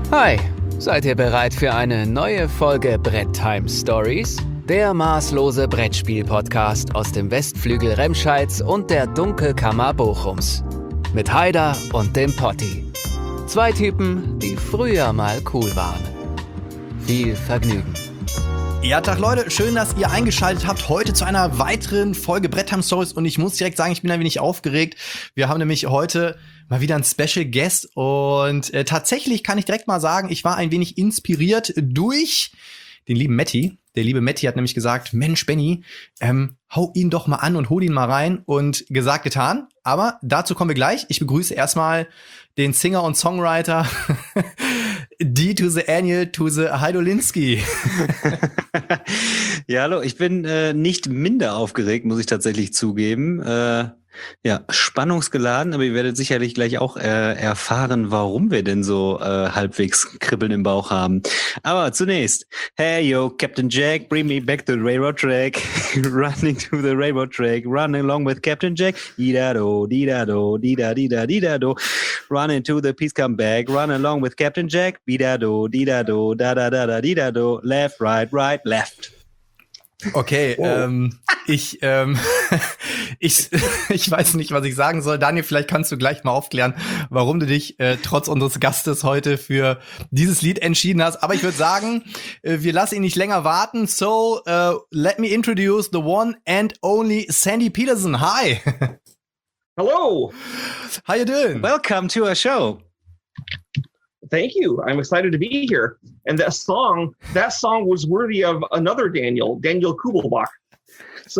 Hi, seid ihr bereit für eine neue Folge Brett Time Stories? Der maßlose Brettspiel-Podcast aus dem Westflügel Remscheids und der Dunkelkammer Bochums. Mit Haider und dem Potti. Zwei Typen, die früher mal cool waren. Viel Vergnügen. Ja, Tag Leute, schön, dass ihr eingeschaltet habt heute zu einer weiteren Folge Brett Time Stories und ich muss direkt sagen, ich bin ein wenig aufgeregt. Wir haben nämlich heute mal wieder einen Special Guest und tatsächlich kann ich direkt mal sagen, ich war ein wenig inspiriert durch den lieben Matti. Der liebe Matti hat nämlich gesagt, Mensch Benny, hau ihn doch mal an und hol ihn mal rein und gesagt, getan. Aber dazu kommen wir gleich. Ich begrüße erstmal den Singer und Songwriter D to the Annual to the Heidolinski. Ja, hallo, ich bin nicht minder aufgeregt, muss ich tatsächlich zugeben. Ja, spannungsgeladen, aber ihr werdet sicherlich gleich auch erfahren, warum wir denn so halbwegs Kribbeln im Bauch haben. Aber zunächst, hey yo, Captain Jack, bring me back to the railroad track. Running to the railroad track, run along with Captain Jack. Dee-da-do, dee-da-do, dee-da-dee-da, dee-da-do. Run into the peace, come back, run along with Captain Jack. Dee-da-do, dee-da-do, da-da-da-da, dee-da-do. Left, right, right, left. Okay, ich weiß nicht, was ich sagen soll. Daniel, vielleicht kannst du gleich mal aufklären, warum du dich trotz unseres Gastes heute für dieses Lied entschieden hast. Aber ich würde sagen, wir lassen ihn nicht länger warten. So, let me introduce the one and only Sandy Peterson. Hi. Hello. How you doing? Welcome to our show. Thank you. I'm excited to be here. And that song was worthy of another Daniel Kubelbach. So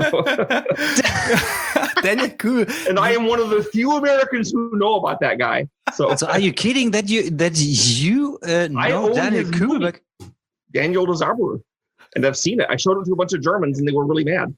Daniel Kubel. And I am one of the few Americans who know about that guy. So are you kidding that you know Daniel Kubelbach? Daniel des Arbor. And I've seen it. I showed it to a bunch of Germans and they were really mad.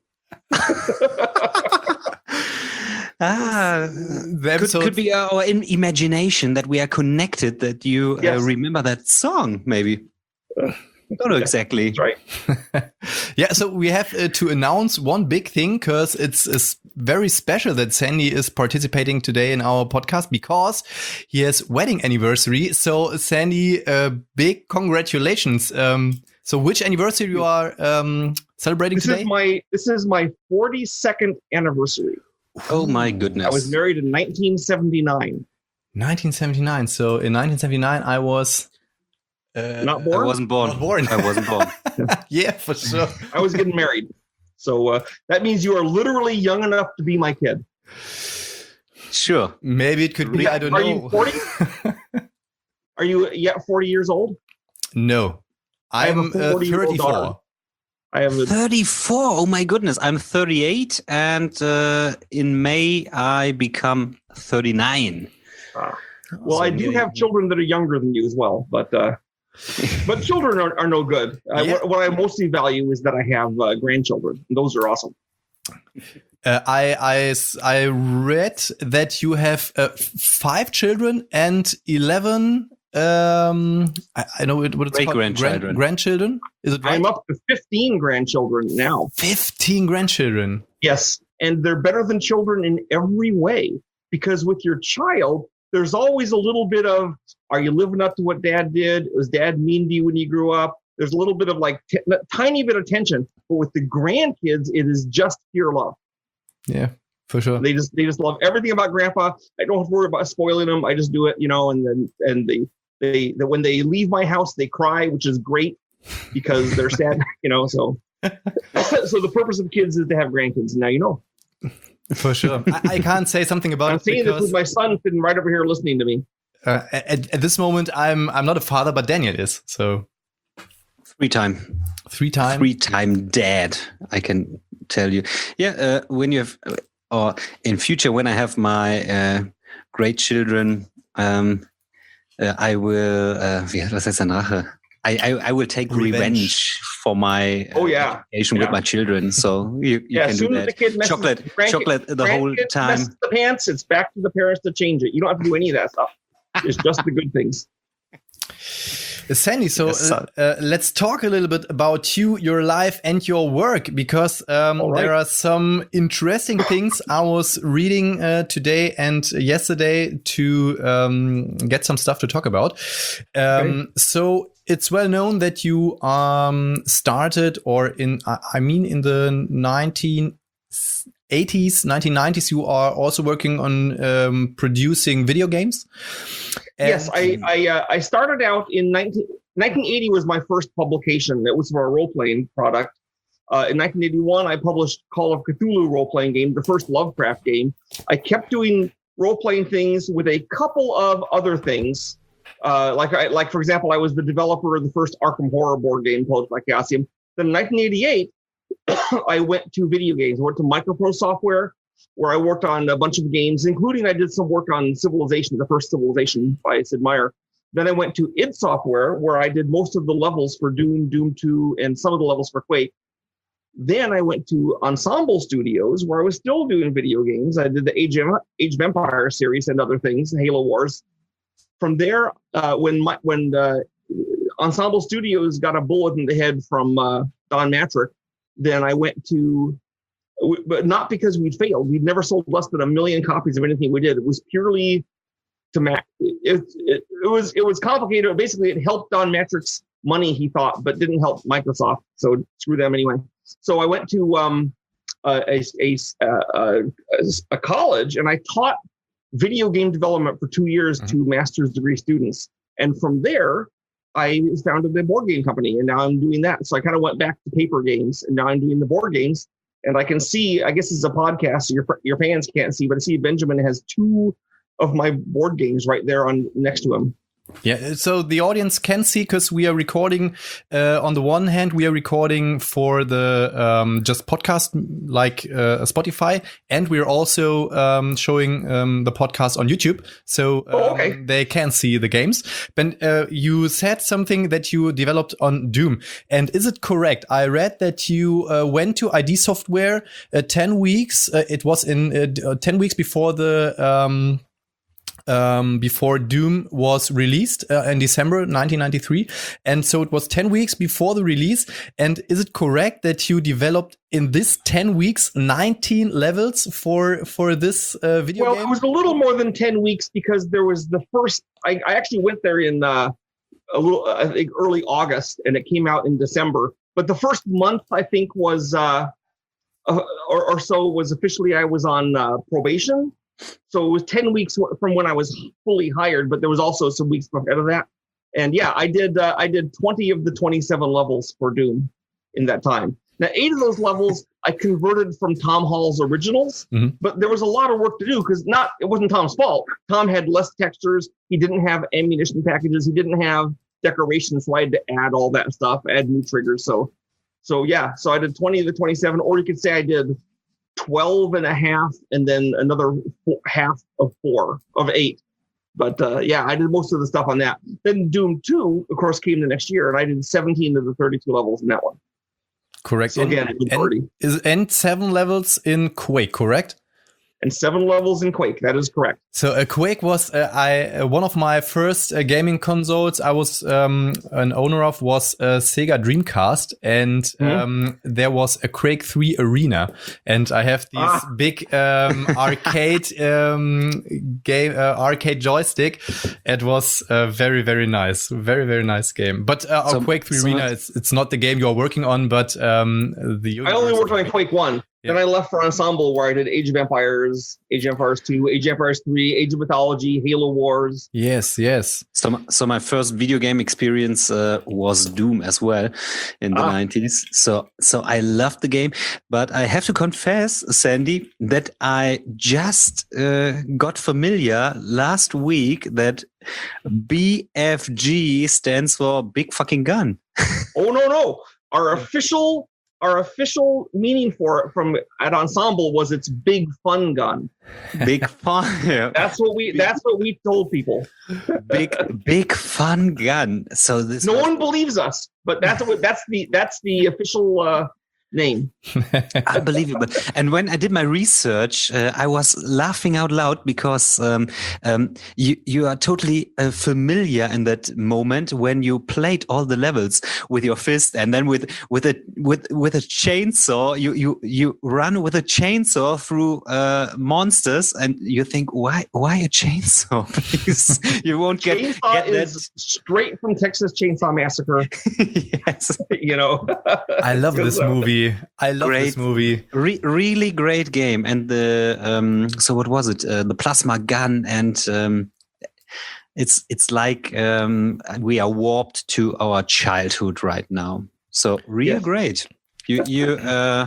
Could be our imagination that we are connected, that you remember that song, maybe. I don't know exactly. That's right. Yeah, so we have to announce one big thing because it's very special that Sandy is participating today in our podcast because he has wedding anniversary. So Sandy, big congratulations. So which anniversary you are celebrating today? This is my 42nd anniversary. Oh my goodness. I was married in 1979. 1979. So in 1979, I was... Not born? I wasn't born. Not born. I wasn't born. Yeah, for sure. I was getting married. So that means you are literally young enough to be my kid. Sure. Maybe it could be, I don't know. Are you 40? Are you yet 40 years old? No. I'm 34. I have 34. Oh my goodness. I'm 38 and in May I become 39. Well, I do have children that are younger than you as well, but children are no good. What I mostly value is that I have grandchildren. And those are awesome. I read that you have 5 children and 11 I know what it's called. Grandchildren? Is it right? I'm up to 15 grandchildren now. 15 grandchildren. Yes, and they're better than children in every way because with your child, there's always a little bit of, are you living up to what dad did? Was dad mean to you when you grew up? There's a little bit of like tiny bit of tension, but with the grandkids, it is just pure love. Yeah. For sure. They just love everything about grandpa. I don't have to worry about spoiling them. I just do it, and they when they leave my house, they cry, which is great because they're sad, so the purpose of kids is to have grandkids. Now you know. For sure. I can't say something about I'm saying this with my son sitting right over here listening to me. At this moment, I'm not a father, but Daniel is. So 3-time dad, I can tell you. Yeah, when you have, or in future, when I have my great children, I will. Was heißt danach? I will take revenge for my education with my children. So you can do that. Chocolate the whole time. Messes the pants. It's back to the parents to change it. You don't have to do any of that stuff. It's just the good things. Sandy, so Yes, sir. let's talk a little bit about you, your life, and your work, because All right. there are some interesting things I was reading today and yesterday to get some stuff to talk about. So it's well known that you started, or in the 1980s, 1990s, you are also working on producing video games. Yes, I started out in 1980 was my first publication. It was for a role-playing product. In 1981, I published Call of Cthulhu role-playing game, the first Lovecraft game. I kept doing role-playing things with a couple of other things. Like for example, I was the developer of the first Arkham Horror board game published by Chaosium. Then in 1988, I went to video games. I went to Microprose Software, where I worked on a bunch of games, including I did some work on Civilization, the first Civilization by Sid Meier. Then I went to id Software, where I did most of the levels for Doom, Doom 2, and some of the levels for Quake. Then I went to Ensemble Studios, where I was still doing video games. I did the Age of Empires series and other things, Halo Wars. From there, when Ensemble Studios got a bullet in the head from Don Matrick, then I went to, but not because we'd failed. We'd never sold less than 1 million copies of anything we did. It was purely to it was complicated. Basically, it helped Don Matrick's money, he thought, but didn't help Microsoft. So screw them anyway. So I went to a college, and I taught video game development for 2 years to master's degree students. And from there, I founded the board game company, and now I'm doing that. So I kind of went back to paper games, and now I'm doing the board games. And I can see, I guess it's a podcast, so your fans can't see, but I see Benjamin has 2 of my board games right there on next to him. Yeah, so the audience can see, because we are recording. On the one hand, we are recording for the just podcast, like Spotify, and we're also showing the podcast on YouTube, so they can see the games. But you said something that you developed on Doom, and is it correct? I read that you went to id Software 10 weeks. It was in 10 weeks before the. Before Doom was released in December 1993. And so it was 10 weeks before the release. And is it correct that you developed in this 10 weeks 19 levels for this video game? Well, it was a little more than 10 weeks, because there was the first, I actually went there in I think early August, and it came out in December. But the first month, I think, was or so was officially I was on probation. So it was 10 weeks from when I was fully hired, but there was also some weeks ahead of that. And yeah, I did 20 of the 27 levels for Doom in that time. Now, 8 of those levels I converted from Tom Hall's originals, but there was a lot of work to do, because it wasn't Tom's fault. Tom had less textures. He didn't have ammunition packages. He didn't have decorations, so I had to add all that stuff, add new triggers. So I did 20 of the 27, or you could say I did 12 and a half, and then another half of 4 of 8. But I did most of the stuff on that. Then Doom 2, of course, came the next year, and I did 17 of the 32 levels in that one. Correct. So again, and 7 levels in Quake, correct? And 7 levels in Quake. That is correct. So Quake was one of my first gaming consoles I was an owner of was a Sega Dreamcast, and there was a Quake 3 Arena, and I have this big arcade arcade joystick. It was very, very nice, very, very nice game. But Quake 3 Arena, it's not the game you are working on, but I only worked on Quake 1. Then I left for Ensemble, where I did Age of Empires, Age of Empires 2, Age of Empires 3, Age of Mythology, Halo Wars. Yes. So my first video game experience was Doom as well in the 90s. So I loved the game, but I have to confess, Sandy, that I just got familiar last week that BFG stands for Big Fucking Gun. Oh, no. Our official meaning for it at Ensemble was it's Big Fun Gun. Big fun. Yeah. That's what we told people. Big fun gun. So this one believes us, but that's the official name. Unbelievable. And when I did my research, I was laughing out loud because you are totally familiar in that moment when you played all the levels with your fist, and then with a chainsaw, you run with a chainsaw through monsters, and you think, why a chainsaw? Please, you won't get is straight from Texas Chainsaw Massacre. Yes, I love this movie. I love this movie. Really great game. And the so what was it? The plasma gun, and it's like we are warped to our childhood right now. So really great. You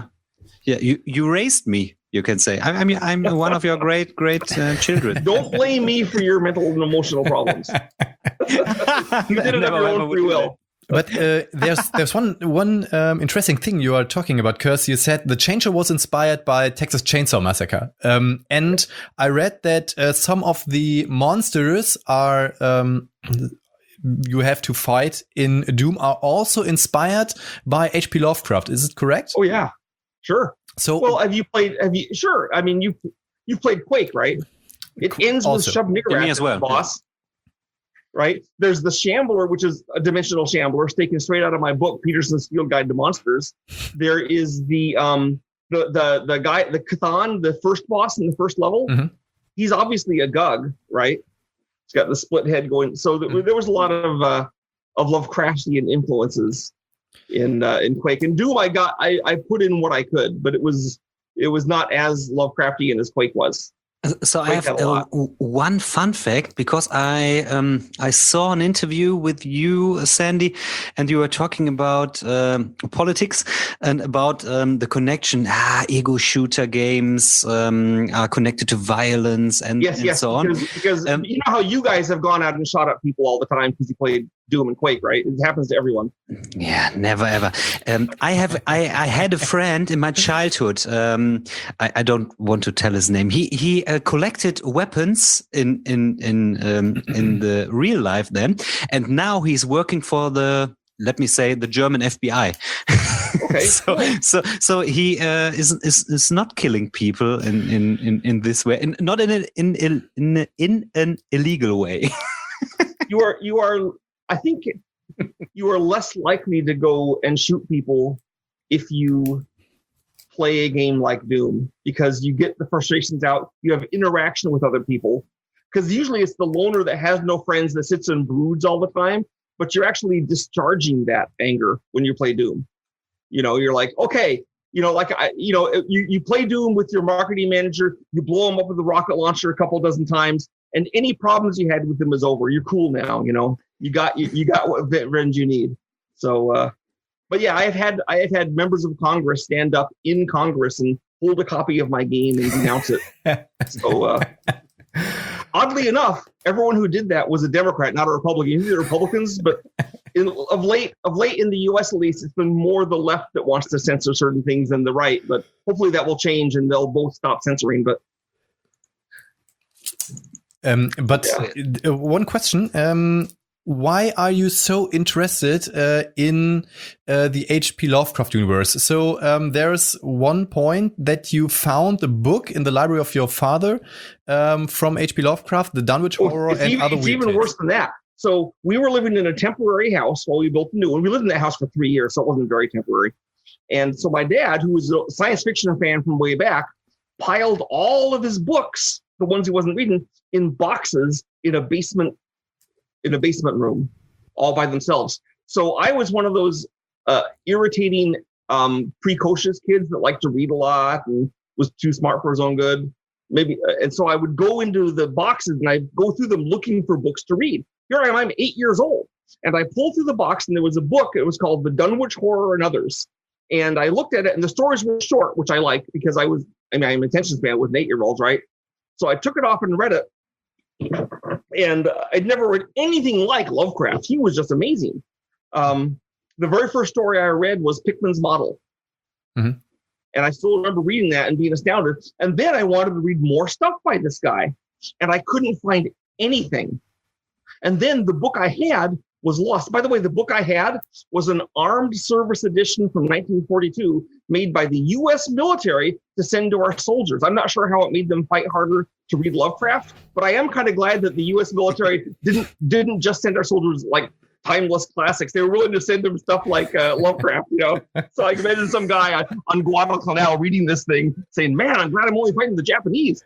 raised me. You can say I'm one of your great children. Don't blame me for your mental and emotional problems. You did it of your own free will. But there's one interesting thing you are talking about, Curse. You said the Chainsaw was inspired by Texas Chainsaw Massacre, and I read that some of the monsters are you have to fight in Doom are also inspired by H.P. Lovecraft. Is it correct? Oh yeah, sure. So, well, sure. I mean, you played Quake, right? It ends with Shub-Niggurath as well, boss. Right? There's the Shambler, which is a dimensional shambler, taken straight out of my book, Peterson's Field Guide to Monsters. There is the guy, the Cthon, the first boss in the first level. Mm-hmm. He's obviously a Gug, right? He's got the split head going. So there was a lot of Lovecraftian influences in Quake. And Doom, I put in what I could, but it was not as Lovecraftian as Quake was. So I have one fun fact, because I saw an interview with you, Sandy, and you were talking about politics and about the connection. Ego shooter games are connected to violence and so on. Because you know how you guys have gone out and shot up people all the time because you played Doom and Quake, right? It happens to everyone. Yeah, never ever. I had a friend in my childhood. I don't want to tell his name. He collected weapons in the real life then, and now he's working for the, let me say, the German FBI. Okay. so he is not killing people in this way, and not in an illegal way. You are. I think you are less likely to go and shoot people if you play a game like Doom, because you get the frustrations out. You have interaction with other people, because usually it's the loner that has no friends that sits and broods all the time, but you're actually discharging that anger when you play Doom. You're like, okay, you play Doom with your marketing manager, you blow him up with a rocket launcher a couple dozen times, and any problems you had with him is over. You're cool now, You got what revenge you need. So, but yeah, I have had members of Congress stand up in Congress and hold a copy of my game and denounce it. So, oddly enough, everyone who did that was a Democrat, not a Republican. Usually Republicans, but of late in the U.S. at least, it's been more the left that wants to censor certain things than the right. But hopefully that will change and they'll both stop censoring. But one question. Why are you so interested in the H.P. Lovecraft universe? So there's one point that you found a book in the library of your father from H.P. Lovecraft, the Dunwich Horror, and other weird It's even worse than that. So we were living in a temporary house while we built the new one. We lived in that house for 3 years, so it wasn't very temporary. And so my dad, who was a science fiction fan from way back, piled all of his books, the ones he wasn't reading, in boxes in a basement room, all by themselves. So I was one of those irritating, precocious kids that liked to read a lot and was too smart for his own good. Maybe, and so I would go into the boxes and I'd go through them looking for books to read. Here I am, I'm 8 years old, and I pulled through the box and there was a book. It was called The Dunwich Horror and Others. And I looked at it, and the stories were short, which I liked because I'm an attention span with 8-year-olds, right? So I took it off and read it. And I'd never read anything like Lovecraft. He was just amazing. The very first story I read was Pickman's Model. Mm-hmm. And I still remember reading that and being astounded. And then I wanted to read more stuff by this guy, and I couldn't find anything. And then the book I had was lost. By the way, the book I had was an armed service edition from 1942 made by the U.S. military to send to our soldiers. I'm not sure how it made them fight harder to read Lovecraft, but I am kind of glad that the U.S. military didn't just send our soldiers like timeless classics. They were willing to send them stuff like Lovecraft, So I can imagine some guy on Guadalcanal reading this thing saying, man, I'm glad I'm only fighting the Japanese.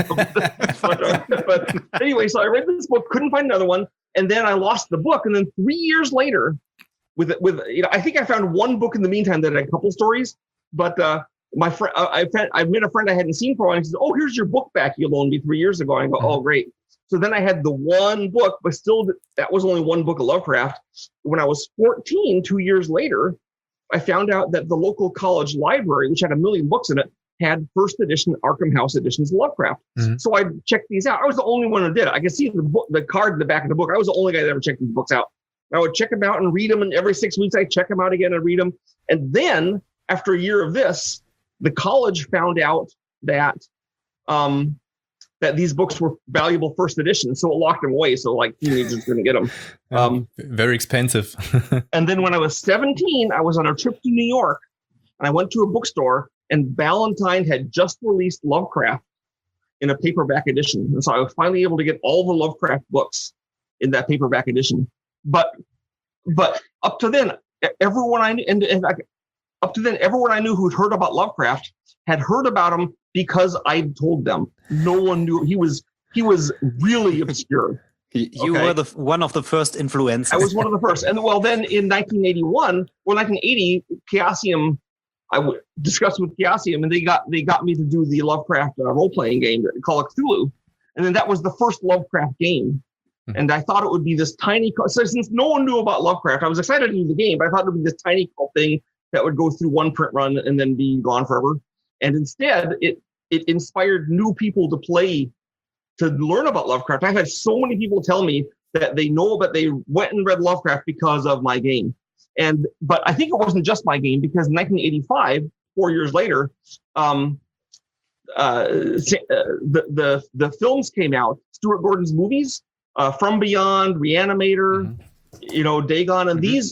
But anyway, so I read this book, couldn't find another one. And then I lost the book. And then 3 years later, with I think I found one book in the meantime that had a couple stories. But my friend, I met a friend I hadn't seen for a while. And he said, "Oh, here's your book back you loaned me 3 years ago." And I go, "Oh, great." So then I had the one book, but still, that was only one book of Lovecraft. When I was 14, 2 years later, I found out that the local college library, which had 1 million books in it, had first edition Arkham House editions of Lovecraft. Mm-hmm. So I checked these out. I was the only one who did it. I could see the card in the back of the book. I was the only guy that ever checked these books out. I would check them out and read them, and every 6 weeks I'd check them out again and read them. And then, after a year of this, the college found out that that these books were valuable first editions, so it locked them away. So like teenagers couldn't get them. Very expensive. And then when I was 17, I was on a trip to New York, and I went to a bookstore, and Ballantine had just released Lovecraft in a paperback edition. And so I was finally able to get all the Lovecraft books in that paperback edition. But up to then, everyone I knew who'd heard about Lovecraft had heard about him because I'd told them. No one knew he was really obscure. You were one of the first influencers. I was one of the first. And then in 1980, Chaosium, I discussed with Chaosium, and they got me to do the Lovecraft role-playing game, Call of Cthulhu. And then that was the first Lovecraft game. And I thought it would be this tiny, so since no one knew about Lovecraft, I was excited to do the game, but I thought it would be this tiny thing that would go through one print run and then be gone forever. And instead, it inspired new people to learn about Lovecraft. I've had so many people tell me that they went and read Lovecraft because of my game. But I think it wasn't just my game, because in 1985, 4 years later, the films came out, Stuart Gordon's movies, From Beyond, Reanimator, Dagon, and these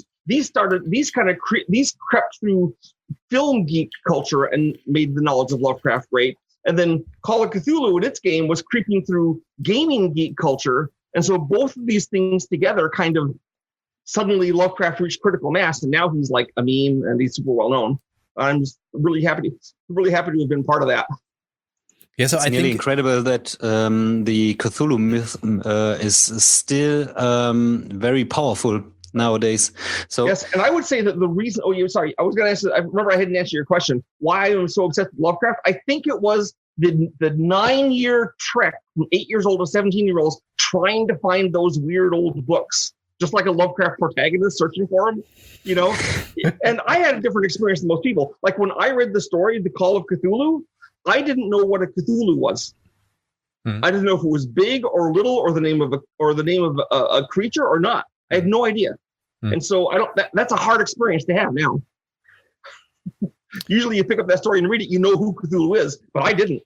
crept through film geek culture and made the knowledge of Lovecraft great. And then Call of Cthulhu in its game was creeping through gaming geek culture. And so both of these things together kind of suddenly Lovecraft reached critical mass, and now he's like a meme and he's super well known. I'm just really happy to have been part of that. Yeah, so it's really incredible that the Cthulhu myth is still very powerful nowadays. So yes, and I would say that the reason. Oh, you're sorry. I was going to answer. I remember I hadn't answered your question. Why I'm so obsessed with Lovecraft? I think it was the 9-year trek from 8 years old to 17-year-olds trying to find those weird old books, just like a Lovecraft protagonist searching for them. And I had a different experience than most people. Like when I read the story, The Call of Cthulhu, I didn't know what a Cthulhu was. I didn't know if it was big or little, or the name of a creature or not. I had no idea. And so that's a hard experience to have now. Usually you pick up that story and read it, you know who Cthulhu is, but I didn't.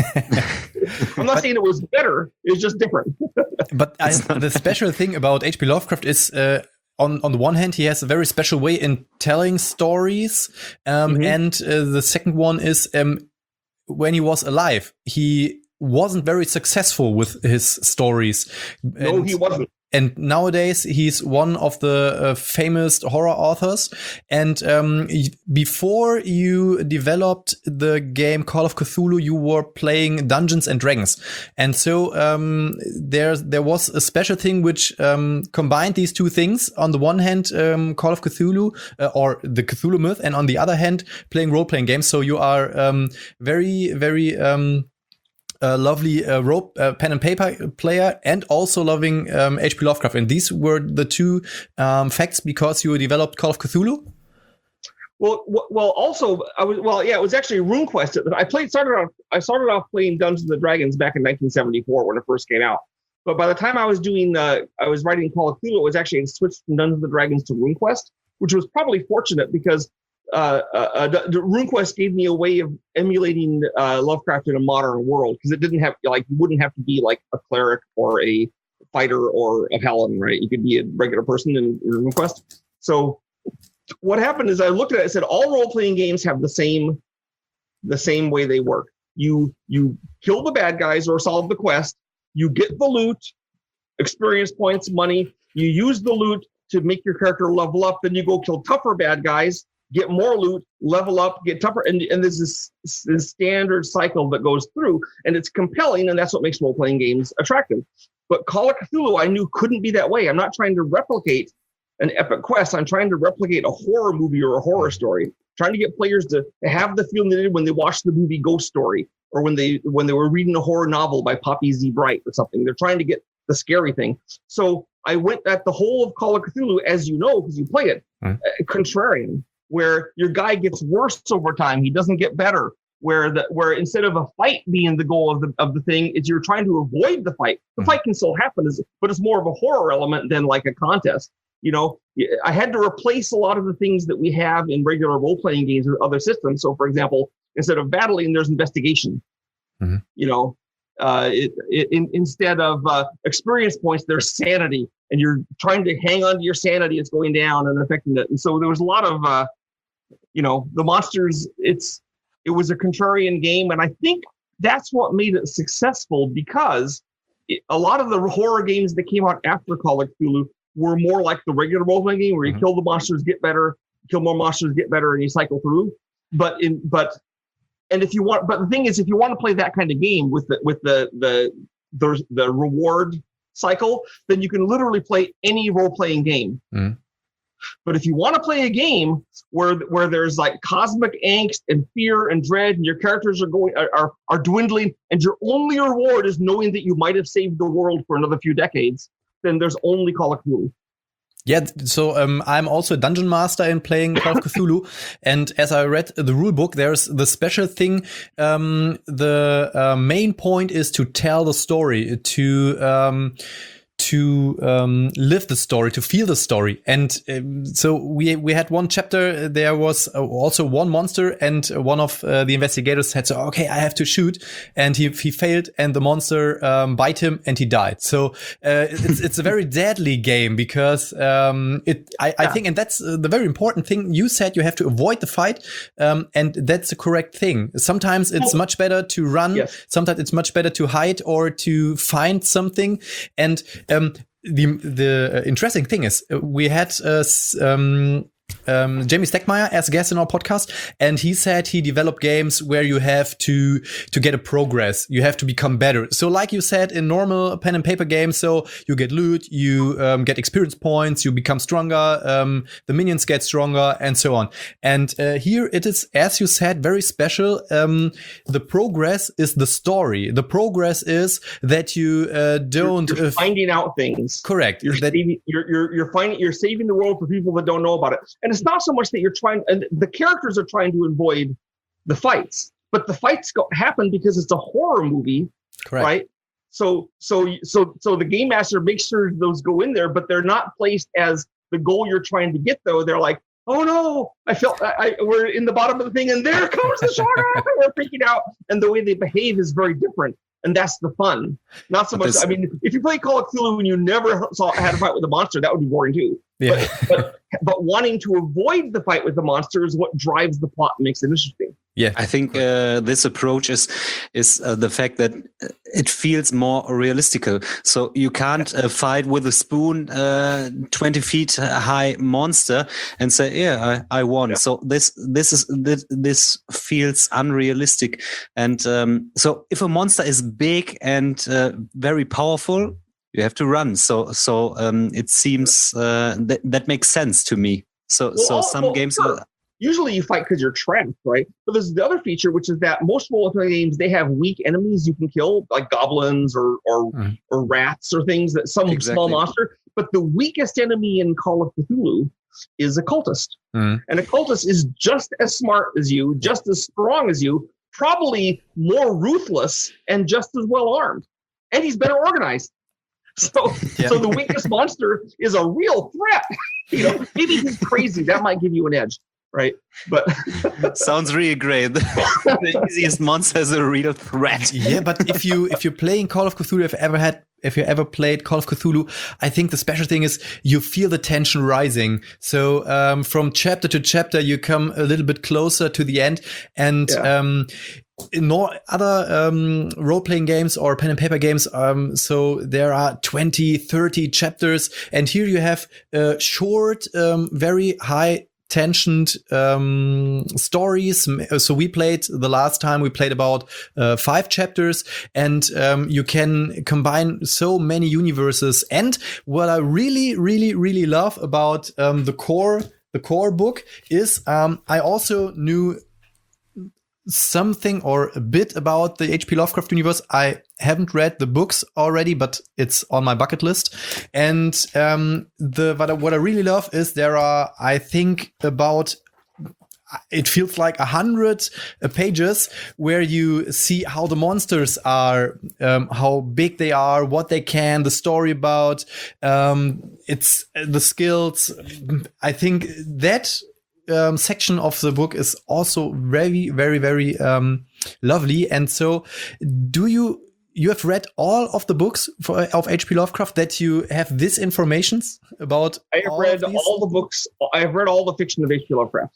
I'm not saying it was better, it's just different. But the special thing about H.P. Lovecraft is on the one hand, he has a very special way in telling stories. And the second one is when he was alive, he wasn't very successful with his stories. No, he wasn't. And nowadays, he's one of the famous horror authors. And before you developed the game Call of Cthulhu, you were playing Dungeons and Dragons. And so there was a special thing which combined these two things. On the one hand, Call of Cthulhu or the Cthulhu myth, and on the other hand, playing role-playing games. So you are very, very lovely pen and paper player, and also loving H.P. Lovecraft. And these were the two facts because you developed Call of Cthulhu? Well, also, it was actually RuneQuest. I started off playing Dungeons and Dragons back in 1974 when it first came out. But by the time I was writing Call of Cthulhu, it was actually switched from Dungeons and Dragons to RuneQuest, which was probably fortunate because RuneQuest gave me a way of emulating Lovecraft in a modern world, because it didn't have you wouldn't have to be like a cleric or a fighter or a paladin, right? You could be a regular person in RuneQuest. So what happened is I looked at it and said, all role-playing games have the same way they work. You kill the bad guys or solve the quest, you get the loot, experience points, money, you use the loot to make your character level up, then you go kill tougher bad guys, get more loot, level up, get tougher, and there's this standard cycle that goes through, and it's compelling, and that's what makes role-playing games attractive. But Call of Cthulhu, I knew couldn't be that way. I'm not trying to replicate an epic quest. I'm trying to replicate a horror movie or a horror story. Trying to get players to have the feeling they did when they watched the movie Ghost Story, or when they were reading a horror novel by Poppy Z. Bright or something. They're trying to get the scary thing. So I went at the whole of Call of Cthulhu, as you know, because you play it, contrarian, where your guy gets worse over time. He doesn't get better. Where instead of a fight being the goal of the thing, is you're trying to avoid the fight. The fight can still happen, but it's more of a horror element than like a contest. You know, I had to replace a lot of the things that we have in regular role-playing games with other systems. So, for example, instead of battling, there's investigation. You know, instead of experience points, there's sanity, and you're trying to hang on to your sanity. It's going down and affecting it. And so there was a lot of, the monsters. It was a contrarian game, and I think that's what made it successful, because a lot of the horror games that came out after Call of Cthulhu were more like the regular role-playing game, where you kill the monsters, get better, kill more monsters, get better, and you cycle through. But the thing is, if you want to play that kind of game with the reward cycle, then you can literally play any role-playing game. But if you want to play a game where there's like cosmic angst and fear and dread, and your characters are dwindling, and your only reward is knowing that you might have saved the world for another few decades, then there's only Call of Cthulhu. Yeah, so I'm also a dungeon master in playing Call of Cthulhu, and as I read the rule book, there's the special thing. The main point is to tell the story, to live the story, to feel the story. And so we had one chapter, there was also one monster, and one of the investigators said, so, okay, I have to shoot. And he failed, and the monster bite him, and he died. So it's a very deadly game, because I think, and that's the very important thing. You said you have to avoid the fight, and that's the correct thing. Sometimes it's much better to run. Yes. Sometimes it's much better to hide or to find something. And the interesting thing is, we had Jamie Steckmeyer as a guest in our podcast, and he said he developed games where you have to get a progress, you have to become better. So like you said, in normal pen and paper games, so you get loot, you get experience points, you become stronger, the minions get stronger, and so on. And here it is, as you said, very special. The progress is the story. The progress is that you don't you're finding out things. Correct. You're saving the world for people that don't know about it. And it's not so much that and the characters are trying to avoid the fights, but the fights happen because it's a horror movie. Correct. Right? So the game master makes sure those go in there, but they're not placed as the goal you're trying to get, though. They're like, oh no, we're in the bottom of the thing, and there comes the shark, and we're freaking out. And the way they behave is very different. And that's the fun. Not so much. I mean, if you play Call of Cthulhu and you never had a fight with a monster, that would be boring too. Yeah. But wanting to avoid the fight with the monster is what drives the plot and makes it interesting. Yeah, I think this approach is the fact that it feels more realistical. So you can't fight with a spoon 20 feet high monster and say, "Yeah, I won." Yeah. So this feels unrealistic. And so if a monster is big and very powerful, you have to run. So it seems that makes sense to me. So some games. Sure. Usually you fight because you're trapped, right? But there's the other feature, which is that most role-playing games, they have weak enemies you can kill, like goblins or rats or things, that small monster. But the weakest enemy in Call of Cthulhu is a cultist. And a cultist is just as smart as you, just as strong as you, probably more ruthless and just as well armed. And he's better organized. So the weakest monster is a real threat. Maybe he's crazy. That might give you an edge. right? But sounds really great. The easiest monster is a real threat. Yeah, but if you're playing Call of Cthulhu, if you ever played Call of Cthulhu, I think the special thing is you feel the tension rising. So from chapter to chapter, you come a little bit closer to the end, and in no other role-playing games or pen and paper games, so there are 20, 30 chapters, and here you have short, very high tensioned stories. So the last time we played about 5 chapters, and you can combine so many universes. And what I really, really, really love about the core book is I also knew something or a bit about the H.P. Lovecraft universe. I haven't read the books already, but it's on my bucket list. And what I really love is there are, I think, it feels like 100 pages where you see how the monsters are, how big they are, what they can, the story about, it's the skills. I think that section of the book is also very, very, very lovely. And so you have read all of the books of H.P. Lovecraft, that you have this information about? I have read all the books. I have read all the fiction of H.P. Lovecraft.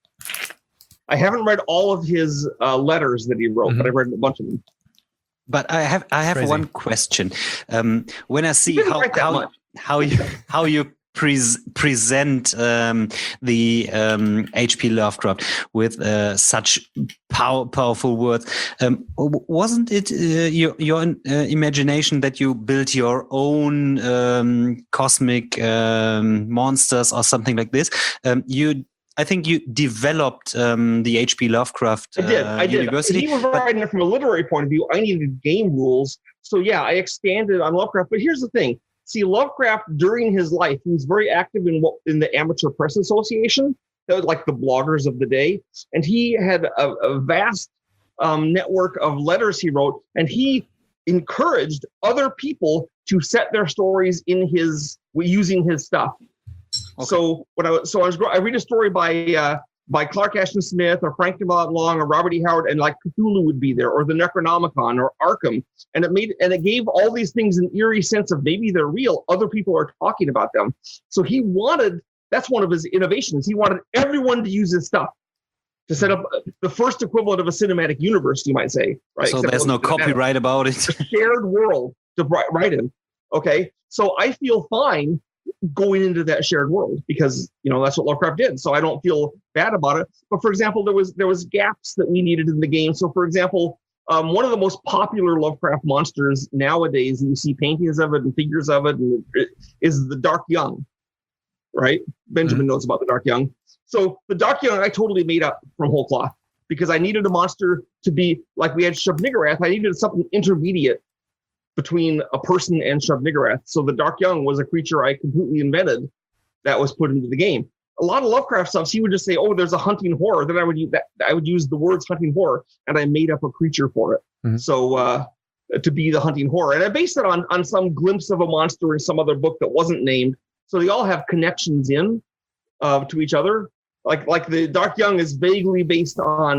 I haven't read all of his letters that he wrote, but I've read a bunch of them. But I have one question. When I see how you present the H.P. Lovecraft with such powerful words, wasn't it your imagination that you built your own cosmic monsters or something like this? I think you developed the H.P. Lovecraft University. He was writing it from a literary point of view. I needed game rules. So yeah, I expanded on Lovecraft. But here's the thing. See, Lovecraft, during his life, he was very active in the Amateur Press Association. That was like the bloggers of the day. And he had a vast network of letters he wrote. And he encouraged other people to set their stories using his stuff. Okay. So I read a story by Clark Ashton Smith or Frank DeMott Long or Robert E. Howard, and like Cthulhu would be there, or the Necronomicon or Arkham, and it gave all these things an eerie sense of maybe they're real. Other people are talking about them. So that's one of his innovations. He wanted everyone to use his stuff to set up the first equivalent of a cinematic universe, you might say. Right? So there's no copyright about it. A shared world to write in. Okay, so I feel fine going into that shared world because that's what Lovecraft did. So I don't feel bad about it. But for example, there was gaps that we needed in the game. So for example, one of the most popular Lovecraft monsters nowadays, and you see paintings of it and figures of it, is the Dark Young, right? Benjamin knows about the Dark Young. So the Dark Young, I totally made up from whole cloth because I needed a monster to be like we had Shub-Niggurath. I needed something intermediate between a person and Shub-Niggurath. So the Dark Young was a creature I completely invented that was put into the game. A lot of Lovecraft stuff, he would just say, "Oh, there's a hunting horror." Then I would use the words hunting horror, and I made up a creature for it. Mm-hmm. So to be the hunting horror, and I based it on some glimpse of a monster in some other book that wasn't named. So they all have connections to each other. Like the Dark Young is vaguely based on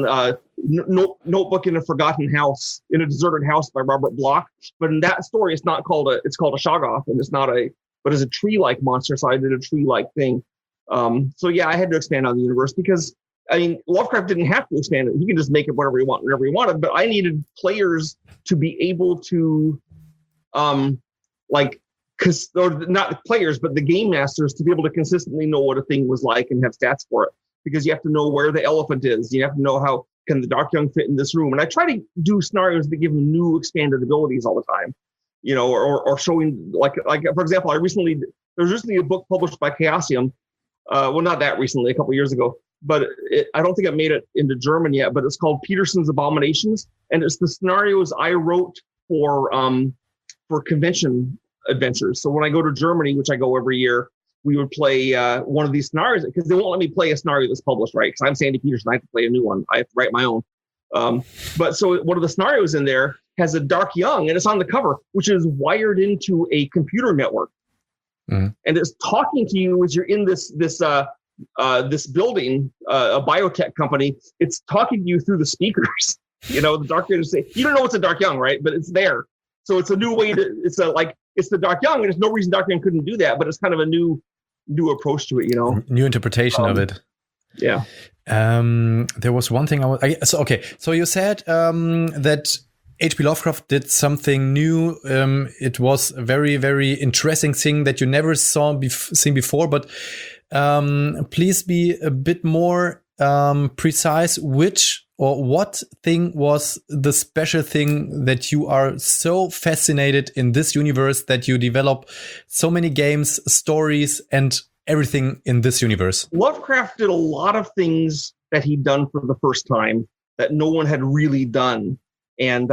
Notebook in a Forgotten House, in a Deserted House by Robert Bloch. But in that story, it's called a Shoggoth, and but it's a tree-like monster. So I did a tree-like thing. So yeah, I had to expand on the universe because Lovecraft didn't have to expand it. He could just make it whatever he wanted. But I needed players to be able to, or not the players, but the game masters to be able to consistently know what a thing was like and have stats for it. Because you have to know where the elephant is. You have to know how can the Dark Young fit in this room. And I try to do scenarios that give them new expanded abilities all the time, or showing like for example, there was recently a book published by Chaosium. Well, not that recently, a couple years ago, but I don't think it made it into German yet. But it's called Peterson's Abominations, and it's the scenarios I wrote for convention adventures. So when I go to Germany, which I go every year, we would play one of these scenarios because they won't let me play a scenario that's published, right? Because I'm Sandy Peterson, I have to play a new one. I have to write my own. But so one of the scenarios in there has a Dark Young, and it's on the cover, which is wired into a computer network, and it's talking to you as you're in this building a biotech company, it's talking to you through the speakers. The Dark Young say, you don't know it's a Dark Young, right? But it's there. So it's a new way it's the Dark Young, and there's no reason Dark Young couldn't do that, but it's kind of a new approach to it, New interpretation of it. Yeah. There was one thing so you said that H.P. Lovecraft did something new. It was a very, very interesting thing that you never seen before, but please be a bit more precise. Which or what thing was the special thing that you are so fascinated in this universe that you develop so many games, stories, and everything in this universe? Lovecraft did a lot of things that he'd done for the first time that no one had really done. And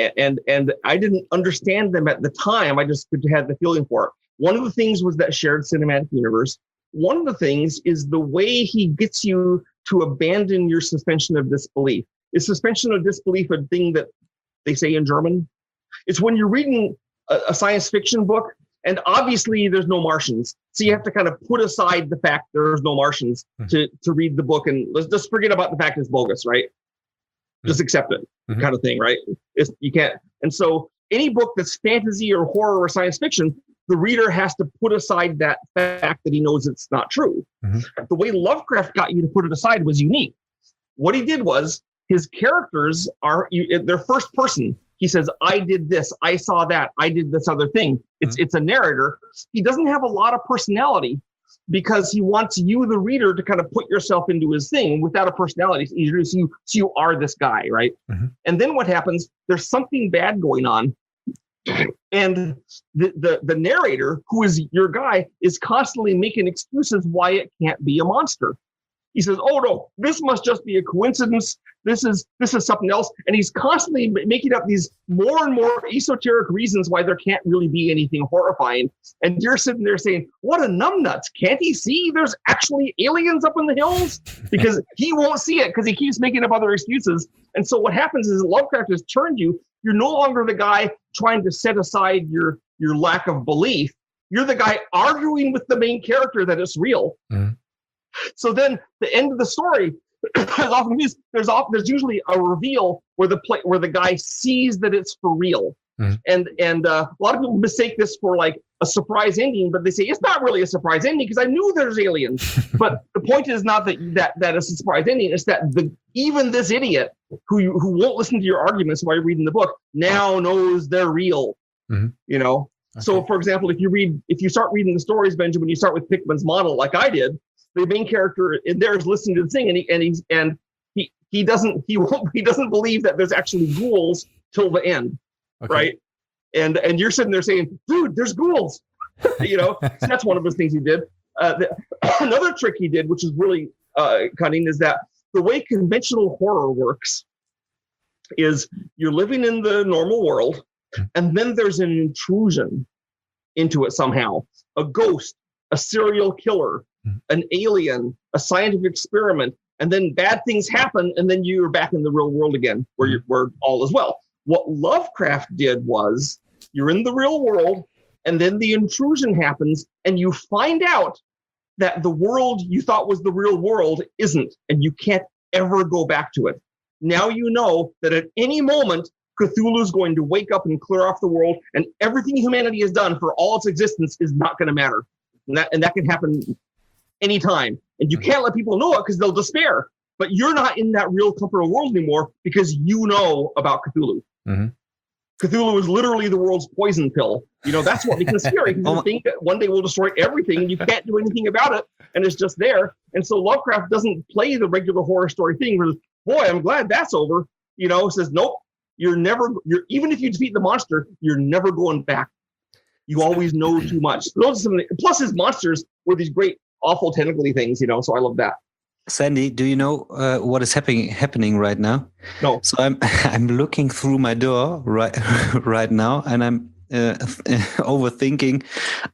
I didn't understand them at the time. I just had the feeling for it. One of the things was that shared cinematic universe. One of the things is the way he gets you to abandon your suspension of disbelief. Is suspension of disbelief a thing that they say in German? It's when you're reading a science fiction book, and obviously there's no Martians. So you have to kind of put aside the fact there's no Martians to read the book, and let's just forget about the fact it's bogus, right? Just accept it, kind of thing, right? You can't. And so any book that's fantasy or horror or science fiction, the reader has to put aside that fact that he knows it's not true. The way Lovecraft got you to put it aside was unique. What he did was his characters they're first person. He says, I did this, I saw that, I did this other thing. It's a narrator. He doesn't have a lot of personality because he wants you, the reader, to kind of put yourself into his thing. Without a personality, so you are this guy, right? And then what happens, there's something bad going on. And the narrator, who is your guy, is constantly making excuses why it can't be a monster. He says, oh no, this must just be a coincidence. This is something else. And he's constantly making up these more and more esoteric reasons why there can't really be anything horrifying. And you're sitting there saying, what a numbnuts. Can't he see there's actually aliens up in the hills? Because he won't see it because he keeps making up other excuses. And so what happens is Lovecraft has turned you. You're no longer the guy trying to set aside your lack of belief. You're the guy arguing with the main character that it's real. So then the end of the story, there's usually a reveal where the guy sees that it's for real. And a lot of people mistake this for like a surprise ending, but they say it's not really a surprise ending because I knew there's aliens. But the point is not that it's a surprise ending. It's that even this idiot who won't listen to your arguments while you're reading the book now knows they're real. Okay. So for example, if you start reading the stories, Benjamin, you start with Pickman's model like I did. The main character in there is listening to the thing, and he doesn't believe that there's actually ghouls till the end, right? And you're sitting there saying, "Dude, there's ghouls," So that's one of the things he did. Another trick he did, which is really cunning, is that the way conventional horror works is you're living in the normal world, and then there's an intrusion into it somehow, a ghost, a serial killer, an alien, a scientific experiment, and then bad things happen, and then you're back in the real world again, where all is well. What Lovecraft did was, you're in the real world, and then the intrusion happens, and you find out that the world you thought was the real world isn't, and you can't ever go back to it. Now you know that at any moment, Cthulhu's going to wake up and clear off the world, and everything humanity has done for all its existence is not going to matter. And that can happen anytime. And you can't let people know it because they'll despair. But you're not in that real comfortable world anymore because you know about Cthulhu. Cthulhu is literally the world's poison pill. That's what makes it scary, because you think that one day will destroy everything and you can't do anything about it, and it's just there. And so Lovecraft doesn't play the regular horror story thing where, boy, I'm glad that's over. Says, nope, even if you defeat the monster, you're never going back. You always know too much. Plus his monsters were these great, awful tentacly things, so I love that. Sandy, do you know what is happening right now? No. So I'm looking through my door right now, and I'm overthinking.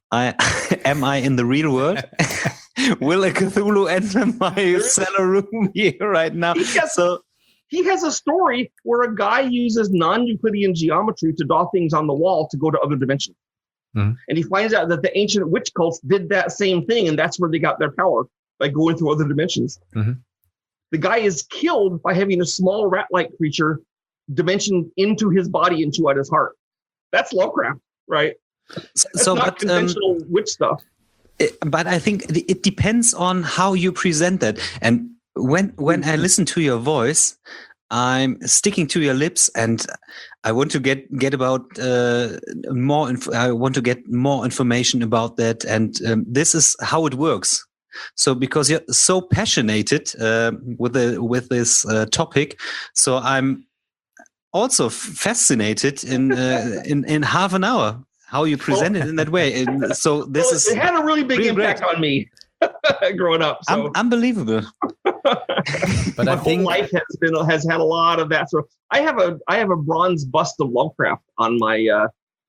Am I in the real world? Will a Cthulhu enter my cellar room here right now? He has a story where a guy uses non-Euclidean geometry to draw things on the wall to go to other dimensions. And he finds out that the ancient witch cults did that same thing, and that's where they got their power, by going through other dimensions. The guy is killed by having a small rat-like creature dimension into his body and chew out his heart. That's Lovecraft, right? That's not conventional witch stuff. But I think it depends on how you present that. And when I listen to your voice, I'm sticking to your lips, and I want to get about more. I want to get more information about that, and this is how it works. So because you're so passionate with this topic, so I'm also fascinated in half an hour how you present it in that way. And so this it had a really big impact on me growing up. So. Unbelievable. But my I think whole life has had a lot of that. So I have a bronze bust of Lovecraft on my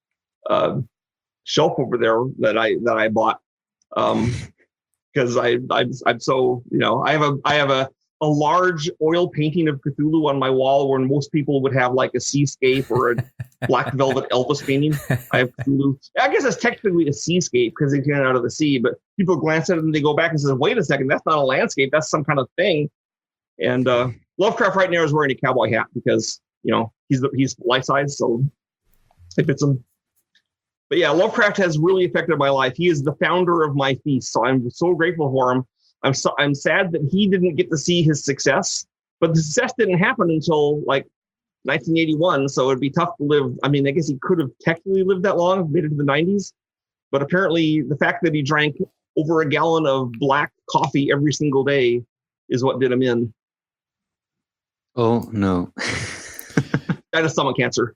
shelf over there that I bought because I'm so, you know, I have a large oil painting of Cthulhu on my wall where most people would have like a seascape or a black velvet Elvis painting. I have Cthulhu. I guess it's technically a seascape because it came out of the sea, but people glance at it and they go back and say, wait a second, that's not a landscape. That's some kind of thing. And Lovecraft right now is wearing a cowboy hat because, you know, he's life size, so it fits him. But yeah, Lovecraft has really affected my life. He is the founder of my feast, so I'm so grateful for him. I'm sad that he didn't get to see his success, but the success didn't happen until like 1981. So it'd be tough to live. I mean, I guess he could have technically lived that long, made it to the 90s. But apparently the fact that he drank over a gallon of black coffee every single day is what did him in. Oh, no. Died of stomach cancer.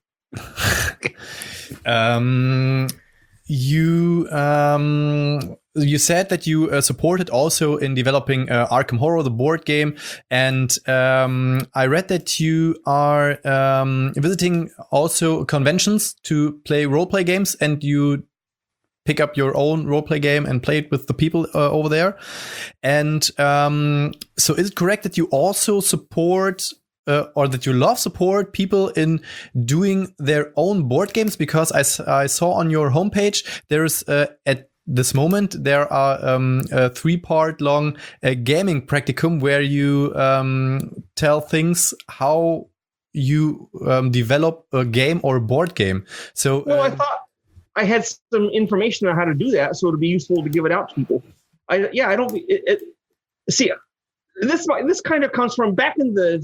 You said that you supported also in developing Arkham Horror, the board game, and I read that you are visiting also conventions to play role-play games, and you pick up your own role-play game and play it with the people over there. And so is it correct that you also support or that you support people in doing their own board games? Because I saw on your homepage there's at this moment there are a 3-part long gaming practicum where you tell things how you develop a game or a board game. So I thought I had some information on how to do that, so it'd be useful to give it out to people. See. This kind of comes from back in the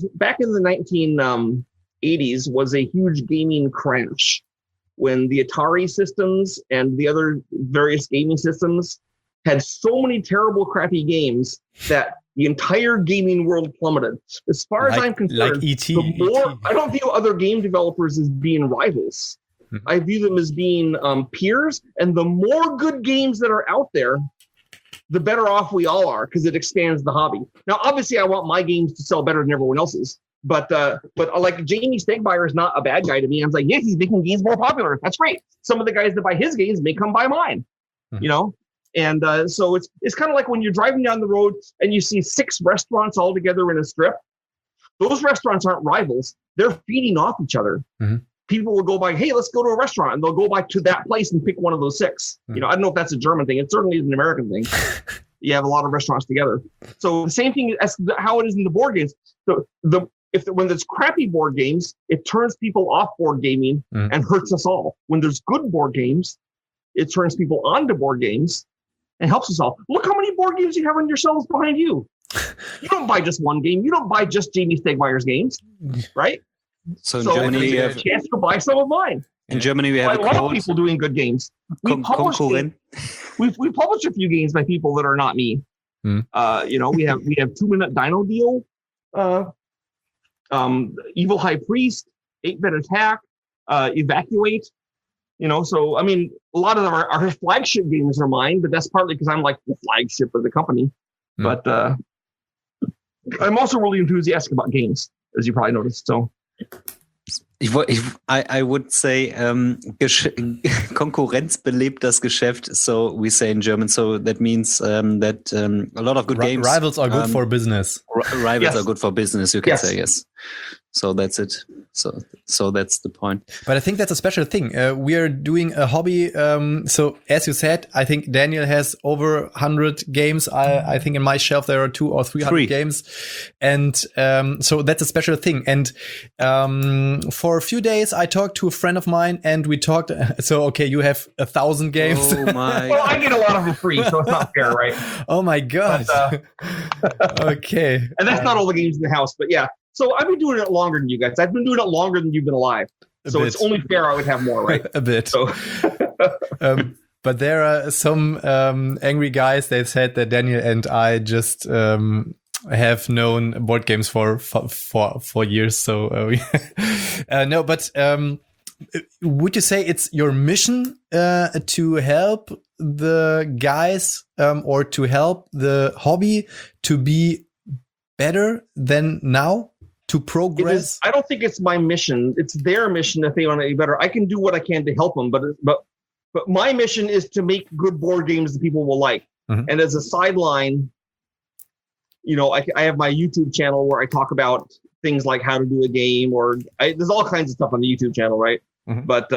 1980s was a huge gaming crash when the Atari systems and the other various gaming systems had so many terrible, crappy games that the entire gaming world plummeted. As far as I'm concerned, I don't view other game developers as being rivals. Mm-hmm. I view them as being peers, and the more good games that are out there, the better off we all are because it expands the hobby. Now, obviously, I want my games to sell better than everyone else's, but like Jamie Stegmaier is not a bad guy to me. I'm like, yeah, he's making games more popular. That's great. Some of the guys that buy his games may come buy mine, you know? And so it's kind of like when you're driving down the road and you see 6 restaurants all together in a strip. Those restaurants aren't rivals. They're feeding off each other. Mm-hmm. People will go by, hey, let's go to a restaurant, and they'll go by to that place and pick one of those 6. You know, I don't know if that's a German thing. It certainly is an American thing. You have a lot of restaurants together. So the same thing as how it is in the board games. So when there's crappy board games, it turns people off board gaming and hurts us all. When there's good board games, it turns people onto board games and helps us all. Look how many board games you have on your shelves behind you. You don't buy just one game. You don't buy just Jamie Stegmaier's games, right? So in Germany, you have a chance to buy some of mine. In Germany, we have a lot of people doing good games. We published a few games by people that are not me. You know, we have 2-Minute Dino Deal, Evil High Priest, 8-Bit Attack, Evacuate. You know, so I mean, a lot of our flagship games are mine, but that's partly because I'm like the flagship of the company. But I'm also really enthusiastic about games, as you probably noticed. So. I would say Konkurrenz belebt das Geschäft, so we say in German. So that means that a lot of good games. Rivals are good for business. Rivals are good for business, you can say, yes. So that's it. So that's the point. But I think that's a special thing. We are doing a hobby. So as you said, I think Daniel has over 100 games. I think in my shelf there are 200 or 300 games. And so that's a special thing. And for a few days, I talked to a friend of mine and we talked. So, okay, you have 1,000 games. Oh my. Well, I get a lot of them free, so it's not fair, right? Oh my God. But, okay. And that's not all the games in the house, but yeah. So I've been doing it longer than you guys. I've been doing it longer than you've been alive. So it's only fair I would have more, right? A bit. So. But there are some angry guys. They said that Daniel and I just have known board games for years. So no, but would you say it's your mission to help the guys or to help the hobby to be better than now? To progress? I don't think it's my mission. It's their mission if they want to be better. I can do what I can to help them, but my mission is to make good board games that people will like. Mm-hmm. And as a sideline, you know, I have my YouTube channel where I talk about things like how to do a game, or there's all kinds of stuff on the YouTube channel, right? Mm-hmm. But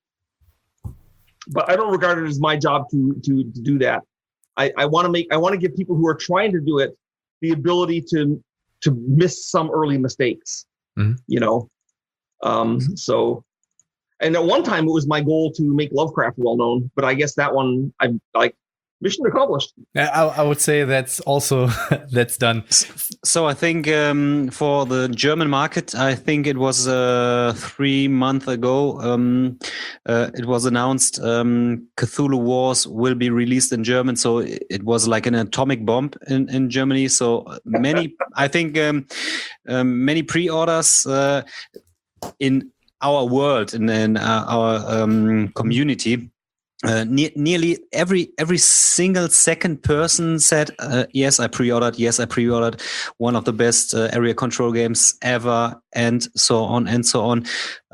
I don't regard it as my job to do that. I want to give people who are trying to do it the ability to miss some early mistakes, mm-hmm. you know? So, and at one time it was my goal to make Lovecraft well-known, but I guess that one, I'm like, mission accomplished. I would say that's also, that's done. So I think for the German market, I think it was 3 months ago, it was announced Cthulhu Wars will be released in German. So it was like an atomic bomb in Germany. So many, I think many pre-orders in our world and in our community. Nearly every single second person said, yes, I pre-ordered. Yes, I pre-ordered one of the best area control games ever, and so on and so on.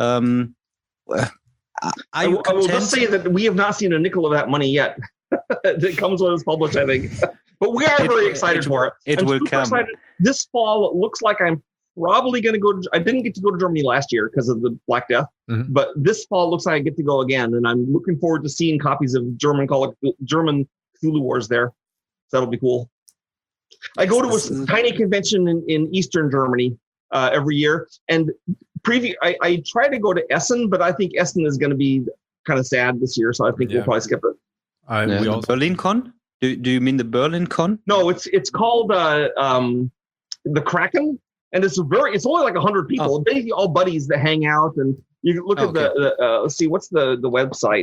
I will just say that we have not seen a nickel of that money yet. It comes when it's published, I think. But we are very excited for it. It will come. Excited. This fall, it looks like I'm probably going to go. I didn't get to go to Germany last year because of the Black Death, mm-hmm. but this fall looks like I get to go again, and I'm looking forward to seeing copies of German Cthulhu Wars there. So that'll be cool. I go to a tiny convention in Eastern Germany every year, and I try to go to Essen, but I think Essen is going to be kind of sad this year, so I think we'll probably skip it. The Berlin Con? Do you mean the Berlin Con? No, it's called the Kraken. And it's only like 100 people, basically all buddies that hang out, and you can look at the let's see, what's the website?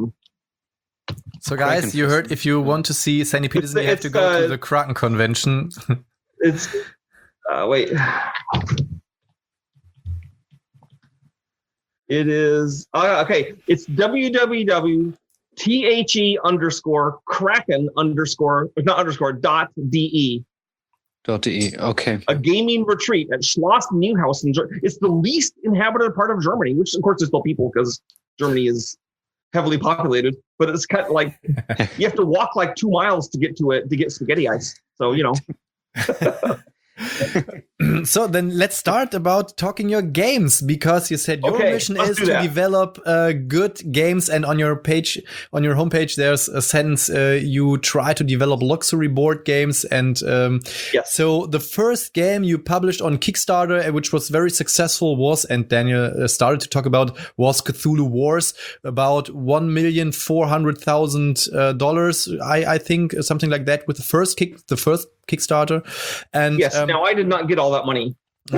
So guys, you heard, if you want to see Sandy Petersen, you have to go to the Kraken convention. It's wait, it is okay. It's www.the_Kraken_.de. Okay. A gaming retreat at Schloss Neuhaus in Germany. It's the least inhabited part of Germany, which of course is still people because Germany is heavily populated. But it's kind of like you have to walk like 2 miles to get to it to get spaghetti ice. So you know. So then let's start about talking your games, because you said your mission is to develop good games, and on your homepage there's a sentence you try to develop luxury board games, and yes. So the first game you published on Kickstarter, which was very successful, was, and Daniel started to talk about, was Cthulhu Wars, about $1,400,000, I think, something like that, with the first Kickstarter. And yes, now I did not get all that money.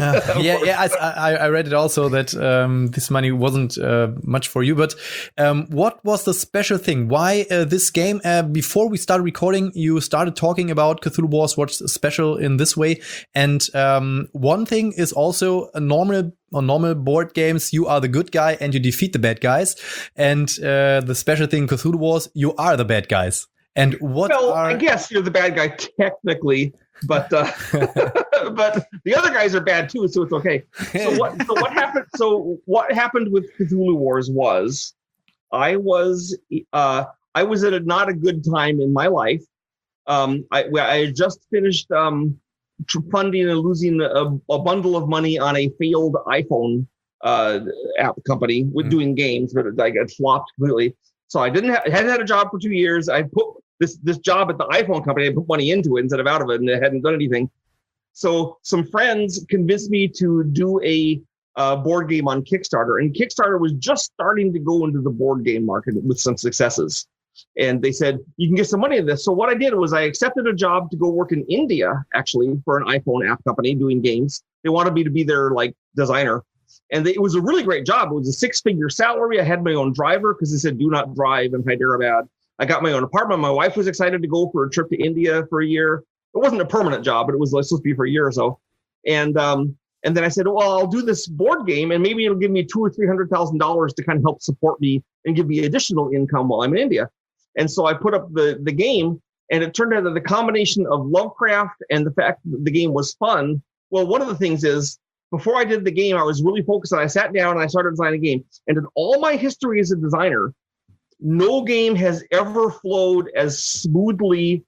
I read it also that this money wasn't much for you. But what was the special thing? Why this game? Before we started recording, you started talking about Cthulhu Wars. What's special in this way? And one thing is also a normal board games, you are the good guy and you defeat the bad guys. And the special thing in Cthulhu Wars, you are the bad guys. And I guess you're the bad guy technically, but but the other guys are bad too, so it's okay. So what happened? So what happened with Cthulhu Wars was, I was at not a good time in my life. I had just finished funding and losing a bundle of money on a failed iPhone app company with doing games, but it flopped completely. So I hadn't had a job for 2 years. I put this job at the iPhone company. I put money into it instead of out of it, and it hadn't done anything. So some friends convinced me to do a board game on Kickstarter, and Kickstarter was just starting to go into the board game market with some successes. And they said, you can get some money in this. So what I did was I accepted a job to go work in India, actually, for an iPhone app company doing games. They wanted me to be their designer. And it was a really great job. It was a 6-figure salary. I had my own driver because they said, do not drive in Hyderabad. I got my own apartment. My wife was excited to go for a trip to India for a year. It wasn't a permanent job, but it was supposed to be for a year or so. And then I said, well, I'll do this board game, and maybe it'll give me $200,000 or $300,000 to kind of help support me and give me additional income while I'm in India. And so I put up the game, and it turned out that the combination of Lovecraft and the fact that the game was fun. Well, one of the things is, before I did the game, I was really focused on, I sat down and I started designing a game. And in all my history as a designer, no game has ever flowed as smoothly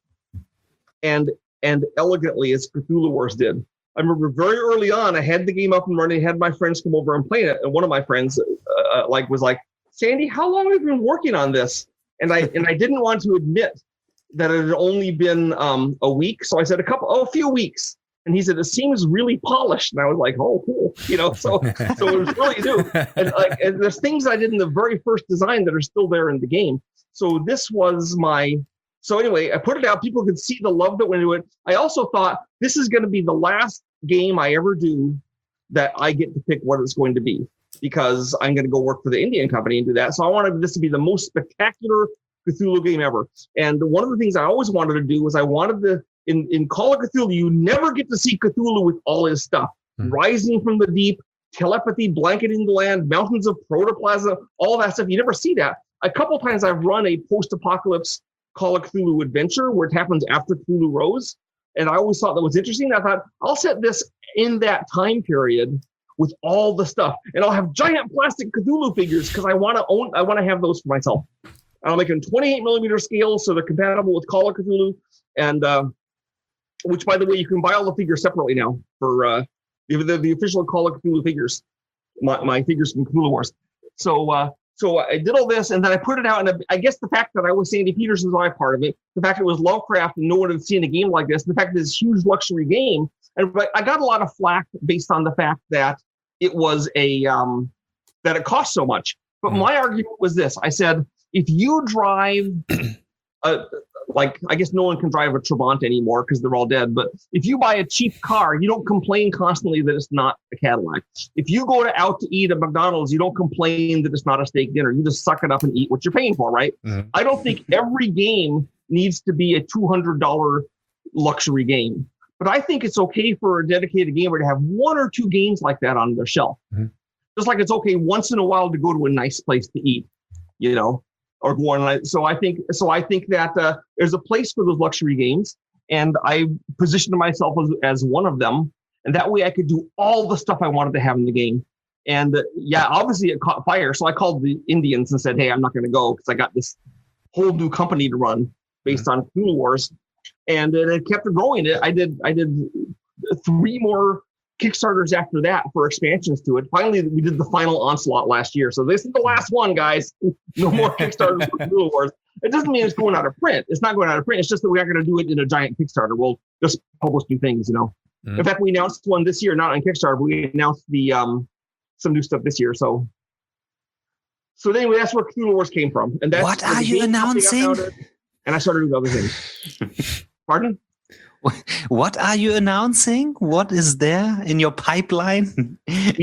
and elegantly as Cthulhu Wars did. I remember very early on, I had the game up and running, had my friends come over and play it. And one of my friends was like, Sandy, how long have you been working on this? And I didn't want to admit that it had only been a week. So I said a few weeks. And he said, it seems really polished. And I was like, oh, cool. So it was really new. And there's things I did in the very first design that are still there in the game. So this was so anyway, I put it out. People could see the love that went into it. I also thought this is going to be the last game I ever do that I get to pick what it's going to be, because I'm going to go work for the Indian company and do that. So I wanted this to be the most spectacular Cthulhu game ever. And one of the things I always wanted to do was I wanted in Call of Cthulhu, you never get to see Cthulhu with all his stuff. Rising from the deep, telepathy, blanketing the land, mountains of protoplasm, all that stuff. You never see that. A couple times I've run a post-apocalypse Call of Cthulhu adventure where it happens after Cthulhu Rose. And I always thought that was interesting. I thought, I'll set this in that time period with all the stuff. And I'll have giant plastic Cthulhu figures because I want to have those for myself. I'll make them 28 millimeter scale so they're compatible with Call of Cthulhu. And which, by the way, you can buy all the figures separately now for the official Call of Cthulhu figures, my figures from Cthulhu Wars. So I did all this, and then I put it out, and I guess the fact that I was Sandy Peterson's eye part of it, the fact that it was Lovecraft and no one had seen a game like this, the fact that it's a huge luxury game, and I got a lot of flack based on the fact that it was that it cost so much. But my argument was this. I said, if you drive I guess no one can drive a Trabant anymore because they're all dead. But if you buy a cheap car, you don't complain constantly that it's not a Cadillac. If you go out to eat at McDonald's, you don't complain that it's not a steak dinner. You just suck it up and eat what you're paying for, right? Mm-hmm. I don't think every game needs to be a $200 luxury game. But I think it's okay for a dedicated gamer to have 1 or 2 games like that on their shelf. Mm-hmm. Just like it's okay once in a while to go to a nice place to eat, or go on. So I think that there's a place for those luxury games, and I positioned myself as one of them, and that way I could do all the stuff I wanted to have in the game. And obviously it caught fire, so I called the Indians and said, "Hey, I'm not going to go because I got this whole new company to run based on Cthulhu Wars," and it kept growing. I did 3 more Kickstarters after that for expansions to it. Finally, we did the final Onslaught last year. So this is the last one, guys. No more Kickstarters for Cthulhu Wars. It doesn't mean it's going out of print. It's not going out of print. It's just that we are going to do it in a giant Kickstarter. We'll just publish new things, Mm-hmm. In fact, we announced one this year, not on Kickstarter, but we announced the some new stuff this year. So anyway, that's where Cthulhu Wars came from. And that's what are you announcing? And I started doing other things. Pardon? What are you announcing? What is there in your pipeline?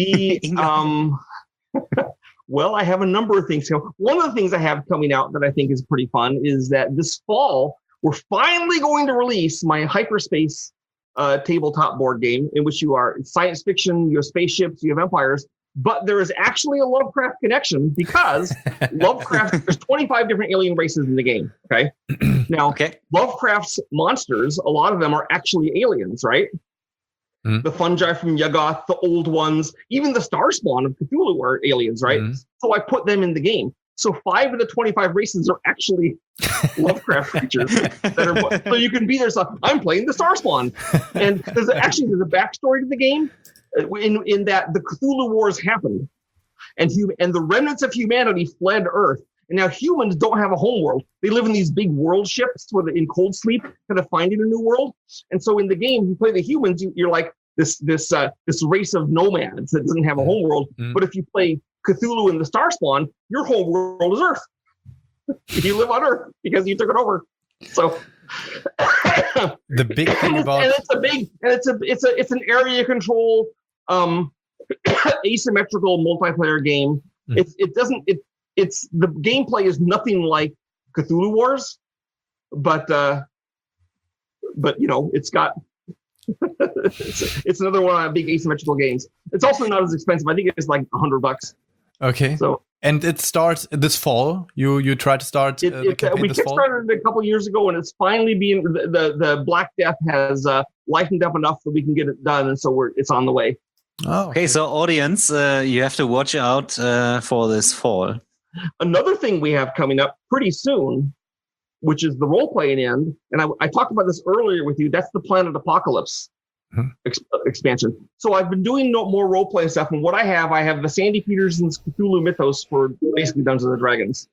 Well, I have a number of things. So one of the things I have coming out that I think is pretty fun is that this fall, we're finally going to release my Hyperspace tabletop board game, in which you are science fiction, you have spaceships, you have empires, but there is actually a Lovecraft connection because Lovecraft, there's 25 different alien races in the game, okay? Now, Lovecraft's monsters, a lot of them are actually aliens, right? Mm-hmm. The fungi from Yuggoth, the old ones, even the Starspawn of Cthulhu are aliens, right? Mm-hmm. So I put them in the game. So 5 of the 25 races are actually Lovecraft creatures that are. So you can be there. So I'm playing the Starspawn, and there's a backstory to the game in that the Cthulhu Wars happened, and the remnants of humanity fled Earth. And now humans don't have a home world. They live in these big world ships where they're in cold sleep, kind of finding a new world. And so in the game, you play the humans, you're like this race of nomads that doesn't have a home world. But if you play Cthulhu and the Starspawn, your whole world is Earth. You live on Earth because you took it over. So the big thing about it's an area control asymmetrical multiplayer game. It's the gameplay is nothing like Cthulhu Wars, but it's got it's another one of big asymmetrical games. It's also not as expensive. I think it's like $100. Okay. So and it starts this fall. You try to start the campaign we this fall? kickstarted it a couple years ago, and it's finally being the Black Death has lightened up enough that we can get it done, and so it's on the way. Oh, okay. So audience, you have to watch out for this fall. Another thing we have coming up pretty soon, which is the role-playing end, and I talked about this earlier with you, that's the Planet Apocalypse expansion. So I've been doing more role-playing stuff, and what I have the Sandy Peterson's Cthulhu Mythos for basically Dungeons & Dragons.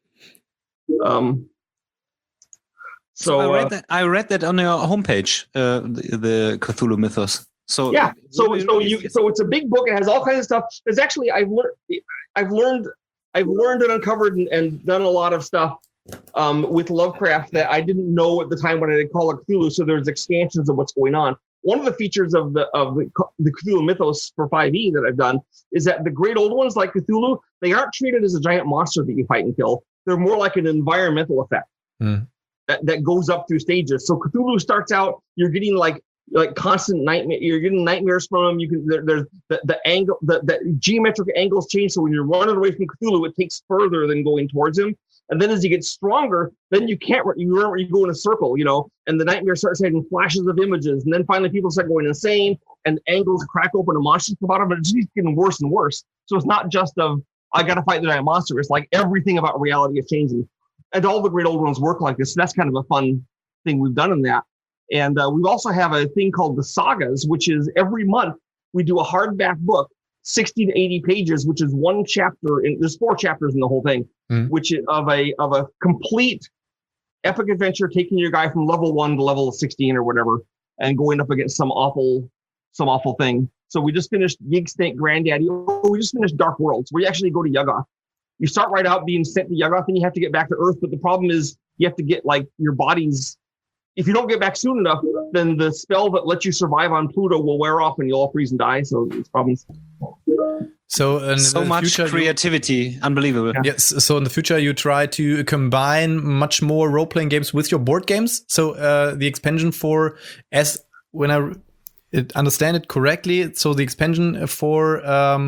So I read that on your homepage, the Cthulhu Mythos. So yeah, so it's a big book. It has all kinds of stuff. There's actually I've learned and uncovered and done a lot of stuff with Lovecraft that I didn't know at the time when I did Call of Cthulhu. So there's expansions of what's going on. One of the features of the Cthulhu Mythos for 5e that I've done is that the great old ones like Cthulhu, they aren't treated as a giant monster that you fight and kill. They're more like an environmental effect that goes up through stages. So Cthulhu starts out, you're getting like constant nightmare. You're getting nightmares from him. There's the angle, the geometric angles change. So when you're running away from Cthulhu, it takes further than going towards him. And then as you get stronger, then you can't. You go in a circle, and the nightmare starts having flashes of images. And then finally, people start going insane, and angles crack open, and monsters come out of it. It's just getting worse and worse. So it's not just I got to fight the giant monster. It's like everything about reality is changing, and all the great old ones work like this. So that's kind of a fun thing we've done in that. And we also have a thing called the Sagas, which is every month we do a hardback book, 60 to 80 pages, which is one chapter. There's 4 chapters in the whole thing, which is of a complete epic adventure, taking your guy from level 1 to level 16 or whatever, and going up against some awful thing. So we just finished Gig Snake Granddaddy. We just finished Dark Worlds, where you actually go to Yuggoth. You start right out being sent to Yuggoth, and you have to get back to Earth. But the problem is you have to get your body's. If you don't get back soon enough, then the spell that lets you survive on Pluto will wear off and you'll all freeze and die. So it's problems. So much future, creativity, unbelievable. Yes. So in the future, you try to combine much more role-playing games with your board games. So the expansion when I understand it correctly, so the expansion for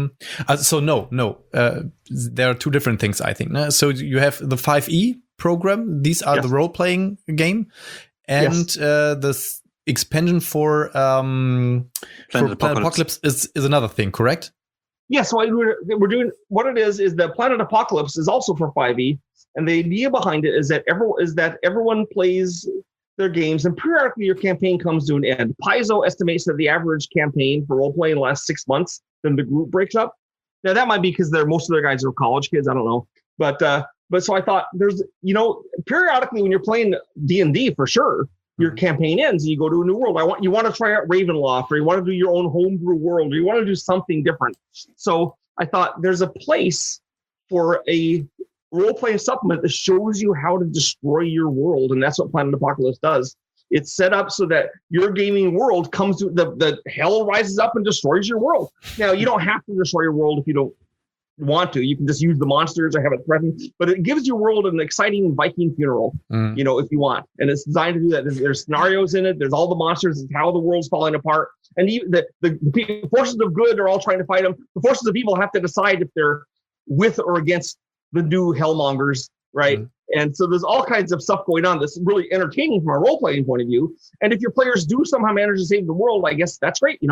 there are 2 different things, I think. So you have the 5e program. These are the role-playing game. And this expansion for Planet Apocalypse is another thing, correct? Yeah, so we're doing what it is the Planet Apocalypse is also for 5e, and the idea behind it is that everyone plays their games, and periodically your campaign comes to an end. Paizo estimates that the average campaign for role-playing lasts 6 months, then the group breaks up. Now that might be because most of their guys are college kids, I don't know, but so I thought there's, periodically when you're playing D&D, for sure, your campaign ends and you go to a new world. You want to try out Ravenloft, or you want to do your own homebrew world, or you want to do something different. So I thought there's a place for a role-playing supplement that shows you how to destroy your world. And that's what Planet Apocalypse does. It's set up so that your gaming world comes to the hell rises up and destroys your world. Now, you don't have to destroy your world if you don't want to. You can just use the monsters or have it threatened, but it gives your world an exciting Viking funeral, if you want. And it's designed to do that. There's scenarios in it. There's all the monsters. It's how the world's falling apart. And even the forces of good are all trying to fight them. The forces of evil have to decide if they're with or against the new hellmongers, right? And so there's all kinds of stuff going on that's really entertaining from a role-playing point of view. And if your players do somehow manage to save the world, I guess that's great,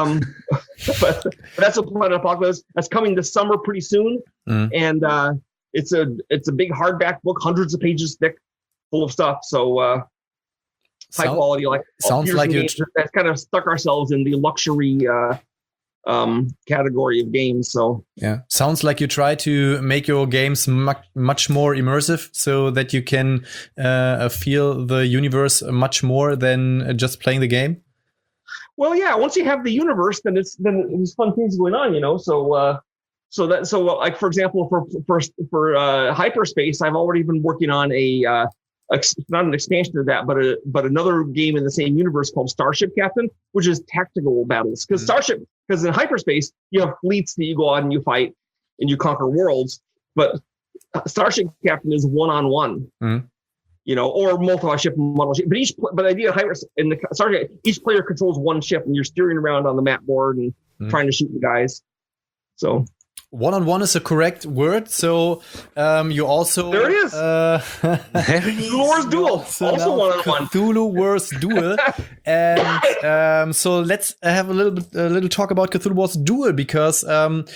but that's a Planet Apocalypse that's coming this summer pretty soon. And it's a big hardback book, hundreds of pages thick, full of stuff. So high quality. Like sounds like that's kind of stuck ourselves in the luxury category of games. So yeah, sounds like you try to make your games much more immersive, so that you can feel the universe much more than just playing the game. Well, yeah. Once you have the universe, then there's fun things going on, you know. So like for example, for Hyperspace, I've already been working on not an expansion of that, but another game in the same universe called Starship Captain, which is tactical battles. Because in Hyperspace you have fleets that you go out and you fight and you conquer worlds, but Starship Captain is one-on-one. You know, or multi-ship model ship. But the idea of in the Starship, each player controls one ship, and you're steering around on the map board and trying to shoot the guys. So one-on-one is a correct word. So you also there it is. Cthulhu Wars Duel, also one-on-one. Cthulhu Wars Duel, and so let's have a little talk about Cthulhu Wars Duel, because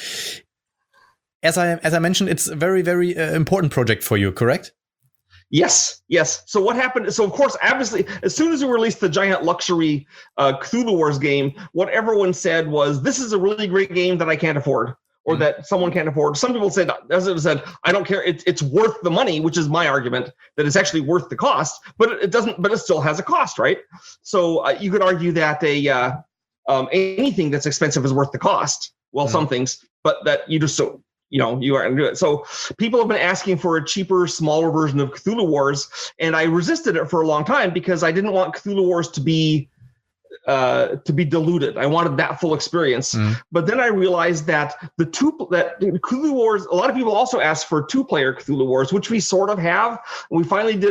as I mentioned, it's a very, very important project for you. Correct? Yes. So what happened? So of course, obviously, as soon as we released the giant luxury Cthulhu Wars game, what everyone said was, "This is a really great game that I can't afford, or that someone can't afford." Some people said, "I don't care. It's worth the money," which is my argument, that it's actually worth the cost. But it doesn't. But it still has a cost, right? So you could argue that anything that's expensive is worth the cost. Well, some things, but that you just so. You know, you are going to do it. So people have been asking for a cheaper, smaller version of Cthulhu Wars, and I resisted it for a long time because I didn't want Cthulhu Wars to be diluted. I wanted that full experience. But then I realized that Cthulhu Wars, a lot of people also asked for 2-player Cthulhu Wars, which we sort of have. We finally did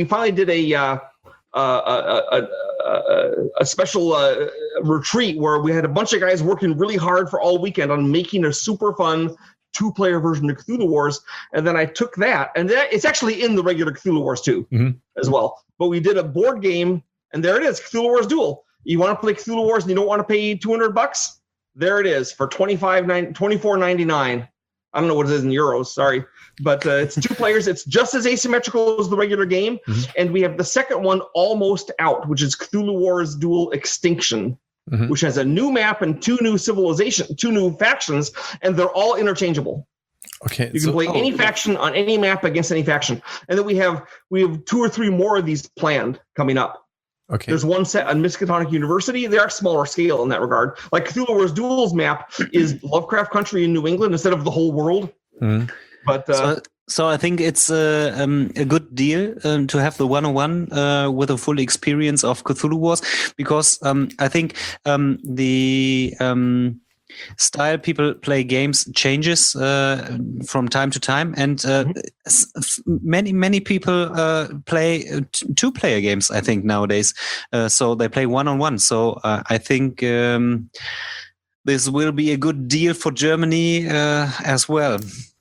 a special retreat where we had a bunch of guys working really hard for all weekend on making a super fun 2-player version of Cthulhu Wars, and then I took that, and it's actually in the regular Cthulhu Wars too, as well. But we did a board game, and there it is, Cthulhu Wars Duel. You want to play Cthulhu Wars and you don't want to pay $200? There it is for $24.99. I don't know what it is in euros, sorry, but it's 2 players. It's just as asymmetrical as the regular game, and we have the second one almost out, which is Cthulhu Wars Duel Extinction. Which has a new map and 2 new factions, and they're all interchangeable. Okay, you can play any faction on any map against any faction, and then we have 2 or 3 more of these planned coming up. Okay, there's one set on Miskatonic University. They are smaller scale in that regard. Like Cthulhu Wars Duel's map is Lovecraft Country in New England instead of the whole world. But So I think it's a good deal to have the one-on-one with a full experience of Cthulhu Wars, because I think the style people play games changes from time to time, and many people play 2-player games, I think, nowadays. So they play one-on-one. So I think this will be a good deal for Germany as well.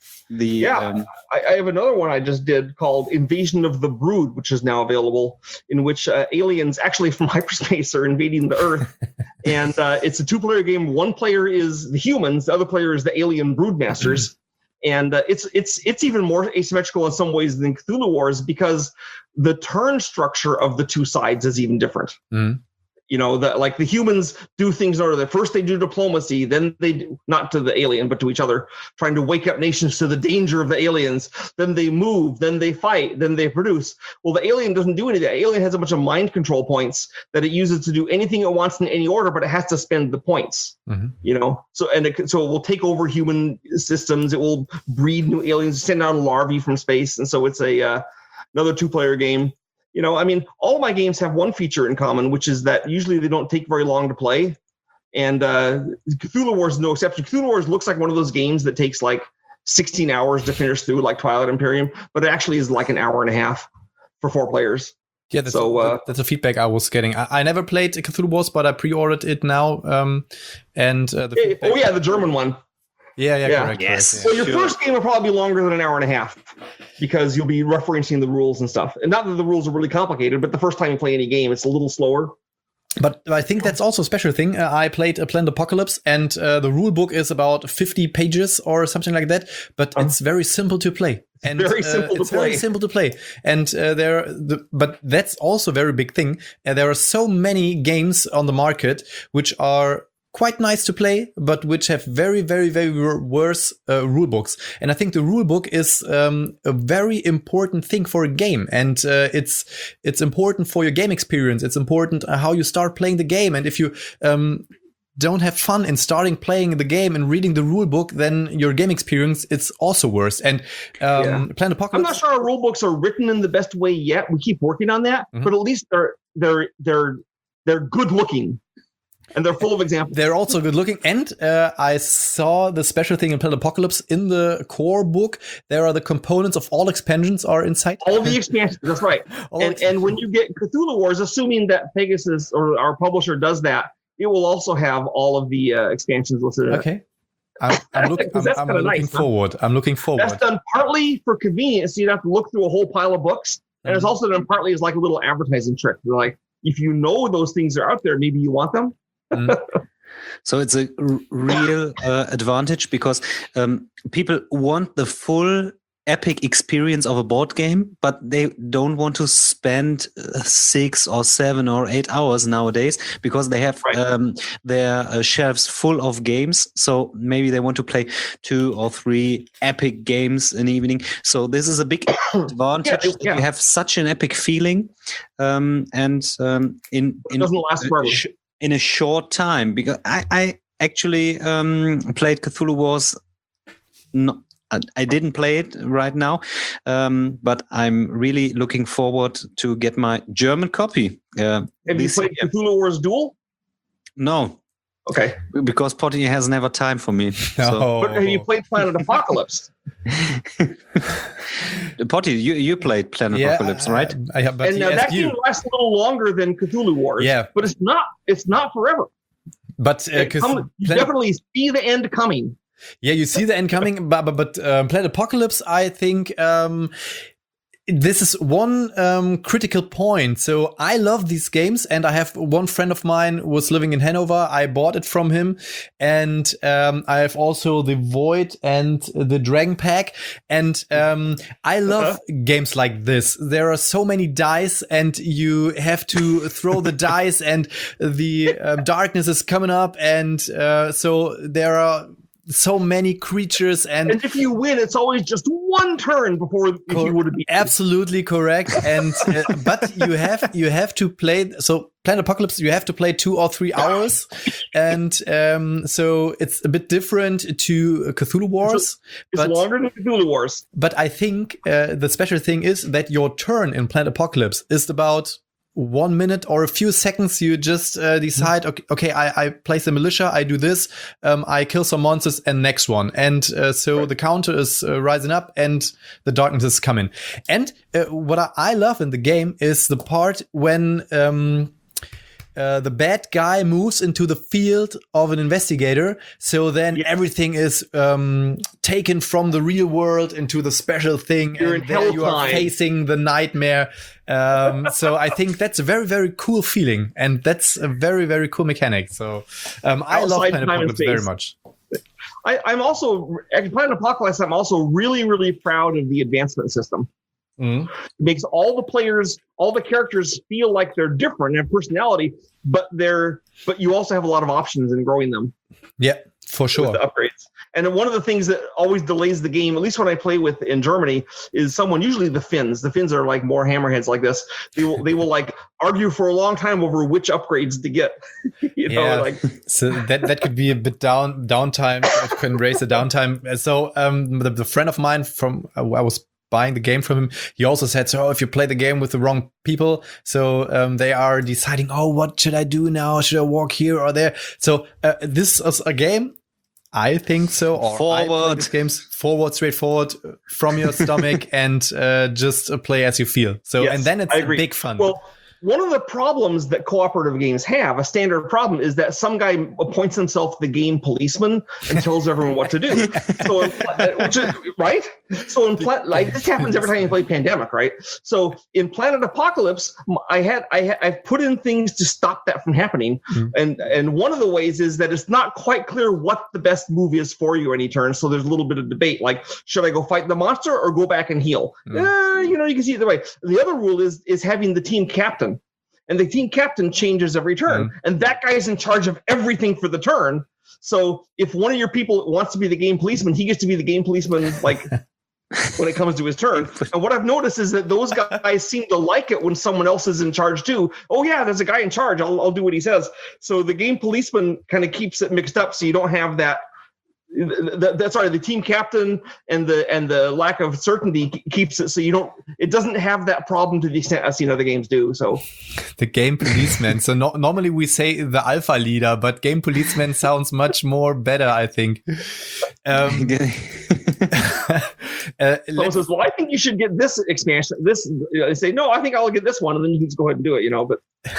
I have another one I just did called Invasion of the Brood, which is now available, in which aliens actually from hyperspace are invading the Earth. And it's a 2-player game. One player is the humans, the other player is the alien broodmasters. And it's even more asymmetrical in some ways than Cthulhu Wars, because the turn structure of the 2 sides is even different. You know, like the humans do things in order. First they do diplomacy, then they do, not to the alien, but to each other, trying to wake up nations to the danger of the aliens. Then they move, then they fight, then they produce. Well, the alien doesn't do any of that. The alien has a bunch of mind control points that it uses to do anything it wants in any order, but it has to spend the points. You know, so it will take over human systems. It will breed new aliens, send out larvae from space, and so it's another 2-player game. You know, I mean, all my games have one feature in common, which is that usually they don't take very long to play. And Cthulhu Wars is no exception. Cthulhu Wars looks like one of those games that takes like 16 hours to finish through, like Twilight Imperium, but it actually is like an hour and a half for 4 players. Yeah, that's the feedback I was getting. I never played Cthulhu Wars, but I pre-ordered it now. The German one. Yeah, correct. Yes. Correct, Well, your first game will probably be longer than an hour and a half, because you'll be referencing the rules and stuff. And not that the rules are really complicated, but the first time you play any game, it's a little slower. But I think that's also a special thing. I played a Planned Apocalypse, and the rule book is about 50 pages or something like that. But it's very simple to play. And very simple to it's play. very simple to play. And but that's also a very big thing. There are so many games on the market which are quite nice to play, but which have very, very, very worse rule books. And I think the rule book is a very important thing for a game, and it's important for your game experience. It's important how you start playing the game, and if you don't have fun in starting playing the game and reading the rule book, then your game experience is also worse. And Planet Apocalypse, I'm not sure our rule books are written in the best way yet. We keep working on that, but at least they're good looking. And they're full of examples. They're also good looking. And I saw the special thing in Planet Apocalypse in the core book. There are the components of all expansions are inside. All the expansions, that's right. And when you get Cthulhu Wars, assuming that Pegasus or our publisher does that, it will also have all of the expansions listed in it. Okay. I'm looking forward. I'm looking forward. That's done partly for convenience, so you don't have to look through a whole pile of books. And it's also done partly as like a little advertising trick. They're like, if you know those things are out there, maybe you want them. So it's a real advantage because people want the full epic experience of a board game, but they don't want to spend 6 or 7 or 8 hours nowadays because they have their shelves full of games. So maybe they want to play 2 or 3 epic games in the evening. So this is a big advantage. You have such an epic feeling, and it doesn't last forever. In a short time, because I actually played Cthulhu Wars. I didn't play it right now, but I'm really looking forward to get my German copy. Have you played Cthulhu Wars Duel? No. Okay. Because Potty has never time for me. So. But have you played Planet Apocalypse? Potty, you played Planet Apocalypse, right? I have, but and that game lasts a little longer than Cthulhu Wars. Yeah. But it's not forever. But you definitely see the end coming. Yeah, you see the end coming, but Planet Apocalypse, I think this is one critical point. So I love these games, and I have one friend of mine who was living in Hanover. I bought it from him, and I have also the Void and the Dragon Pack. And I love games like this. There are so many dice, and you have to throw the dice, and the darkness is coming up, and so there are so many creatures, and if you win, it's always just one turn before if you would have beat. Absolutely correct. And but you have to play. So Planet Apocalypse, you have to play 2 or 3 hours, and so it's a bit different to Cthulhu Wars. It's longer than Cthulhu Wars. But I think the special thing is that your turn in Planet Apocalypse is about 1 minute or a few seconds. You just decide, okay, I place the militia, I do this, I kill some monsters, and next one. And so the counter is rising up, and the darkness is coming. And what I love in the game is the part when the bad guy moves into the field of an investigator. So then everything is taken from the real world into the special thing. You're and there you are facing the nightmare. So I think that's a very, very cool feeling. And that's a very, very cool mechanic. So I love Planet Apocalypse very much. I'm also, at Planet Apocalypse, I'm also really, really proud of the advancement system. It makes all the characters feel like they're different and have personality, but you also have a lot of options in growing them. Yeah, for sure. With the upgrades. And one of the things that always delays the game, at least when I play with in Germany, is usually the Finns. The Finns are like more hammerheads like this. They will like argue for a long time over which upgrades to get. So that could be a bit downtime. It can raise the downtime. So the friend of mine from I was buying the game from him, he also said, so if you play the game with the wrong people, so they are deciding, what should I do now? Should I walk here or there? So this is a game, I think so. Or forward. These games forward, straightforward from your stomach, and just play as you feel. So yes, and then it's big fun. Well, one of the problems that cooperative games have, a standard problem, is that some guy appoints himself the game policeman and tells everyone what to do. So, right? So in this happens every time you play Pandemic, right? So in Planet Apocalypse, I've put in things to stop that from happening, and one of the ways is that it's not quite clear what the best move is for you any turn. So there's a little bit of debate, like should I go fight the monster or go back and heal? You can see either way. The other rule is having the team captain, and the team captain changes every turn, and that guy's in charge of everything for the turn. So if one of your people wants to be the game policeman, he gets to be the game policeman, like. When it comes to his turn. And what I've noticed is that those guys seem to like it when someone else is in charge too. Oh yeah, there's a guy in charge. I'll do what he says. So the game policeman kind of keeps it mixed up, so you don't have that. The team captain and the lack of certainty keeps it so it doesn't have that problem to the extent I've seen other games do. So the game policeman. So normally we say the alpha leader, but game policeman sounds much more better, I think. Someone says, well, I think you should get this expansion. I say, no, I think I'll get this one, and then you can just go ahead and do it, but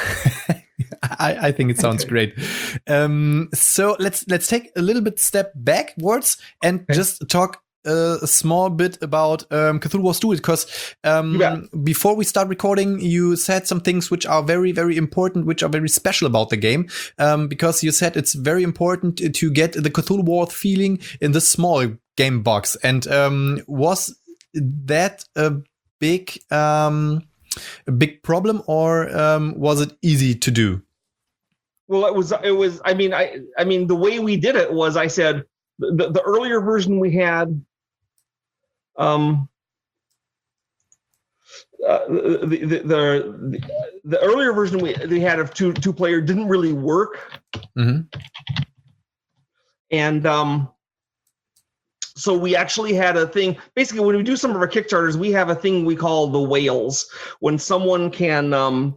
I think it sounds great. So let's take a little bit step backwards and just talk a small bit about Cthulhu Wars 2, because before we start recording, you said some things which are very, very important, which are very special about the game, because you said it's very important to get the Cthulhu Wars feeling in the small game box. And was that a big problem, or was it easy to do? Well, it was. I mean, the way we did it was, I said the earlier version we had. The earlier version we had of two player didn't really work, and so we actually had a thing. Basically, when we do some of our Kickstarters, we have a thing we call the whales. When someone can,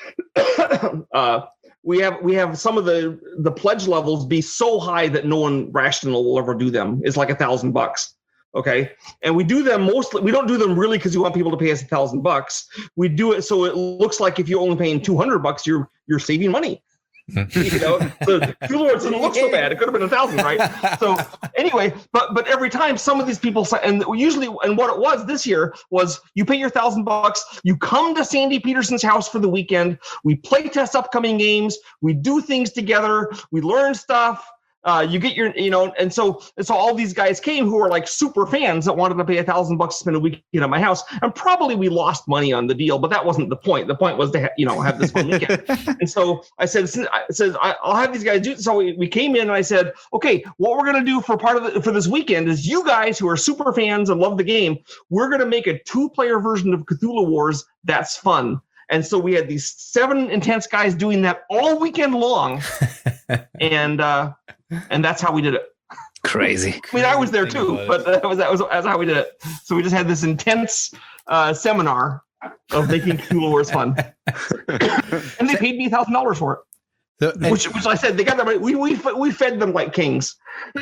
we have some of the pledge levels be so high that no one rational will ever do them. It's like $1,000. Okay. And we do them mostly, we don't do them really because we want people to pay us $1,000. We do it so it looks like if you're only paying $200, you're saving money. So Cthulhu Wars didn't look so bad. It could have been $1,000, right? So anyway, but every time some of these people say, and usually, and what it was this year was you pay your $1,000, you come to Sandy Peterson's house for the weekend, we play test upcoming games, we do things together, we learn stuff. You get your, and so all these guys came who were like super fans that wanted to pay $1,000 to spend a weekend at my house, and probably we lost money on the deal, but that wasn't the point. The point was to have this fun weekend. And so I said, I'll have these guys do. So we came in and I said, okay, what we're gonna do for this weekend is you guys who are super fans and love the game, we're gonna make a 2-player version of Cthulhu Wars that's fun. And so we had these 7 intense guys doing that all weekend long, and that's how we did it. Crazy. I mean, I was there too, but that was how we did it. So we just had this intense seminar of making Cthulhu Wars fun, and they paid me $1,000 for it. Which I said they got their money. We fed them like kings,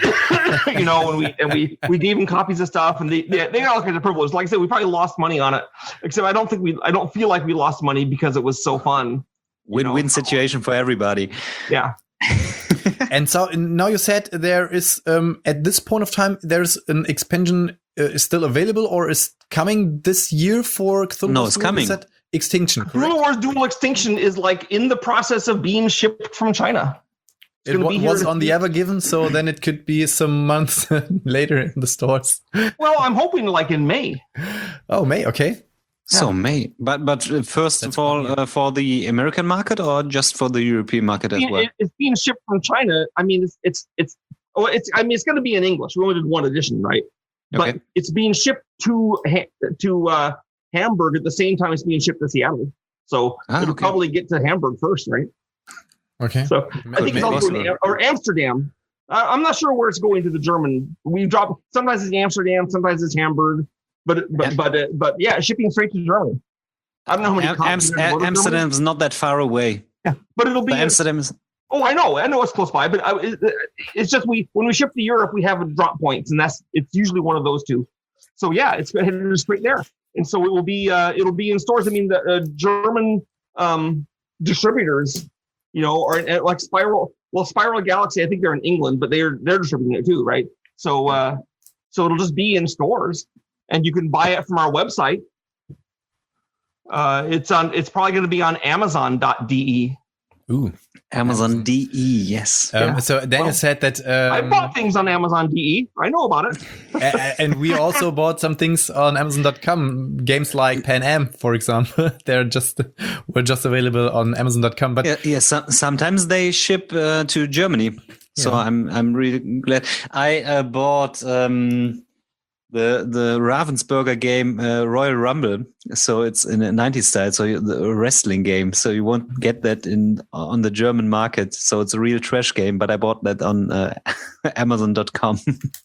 and we gave them copies of stuff, and they got all kinds of privileges. Like I said, we probably lost money on it, except I don't feel like we lost money because it was so fun. Win-win situation for everybody. Yeah. And so now you said there is at this point of time there's an expansion is still available or is coming this year for Cthulhu? No, it's coming. Extinction. Cthulhu Wars Dual Extinction is like in the process of being shipped from China. It was on the Ever Given, so then it could be some months later in the stores. Well, I'm hoping like in May. Oh, May, okay. So May, but first of all, for the American market or just for the European market as well? It's being shipped from China. I mean, it's going to be in English. We only did one edition, right? Okay. But it's being shipped to Hamburg at the same time it's being shipped to Seattle. So it'll probably get to Hamburg first, right? Okay. So I think it's also or Amsterdam. I'm not sure where it's going to the German. We drop sometimes it's Amsterdam, sometimes it's Hamburg, but yeah, shipping straight to Germany. I don't know how many. Amsterdam's not that far away. Yeah, but it'll be Amsterdam's. Oh, I know it's close by, but it's just when we ship to Europe, we have drop points, and it's usually one of those two. So yeah, it's headed straight there, and so it'll be in stores. I mean, the German distributors, or like Spiral. Well, Spiral Galaxy, I think they're in England, but they're distributing it too, right? So it'll just be in stores, and you can buy it from our website. It's probably going to be on Amazon.de. Ooh. Amazon DE, yes. So Daniel said that I bought things on Amazon.de. I know about it. and we also bought some things on Amazon.com. Games like Pan Am, for example, were just available on Amazon.com. But sometimes they ship to Germany. So I'm really glad. I bought the Ravensburger game Royal Rumble, so it's in a 90s style, so the wrestling game, so you won't get that on the German market, so it's a real trash game, but I bought that on Amazon.com.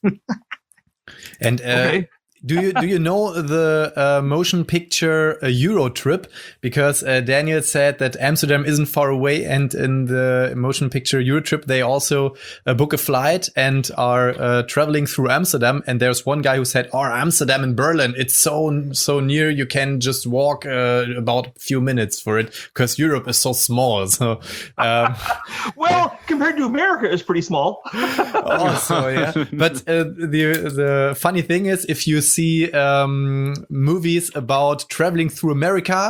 And okay. Do you know the motion picture Euro Trip? Because Daniel said that Amsterdam isn't far away, and in the motion picture Euro Trip they also book a flight and are traveling through Amsterdam. And there's one guy who said, "Oh, Amsterdam and Berlin, it's so near. You can just walk about a few minutes for it because Europe is so small." So, well, compared to America, it's pretty small. Also, yeah. But the funny thing is, if you see movies about traveling through America,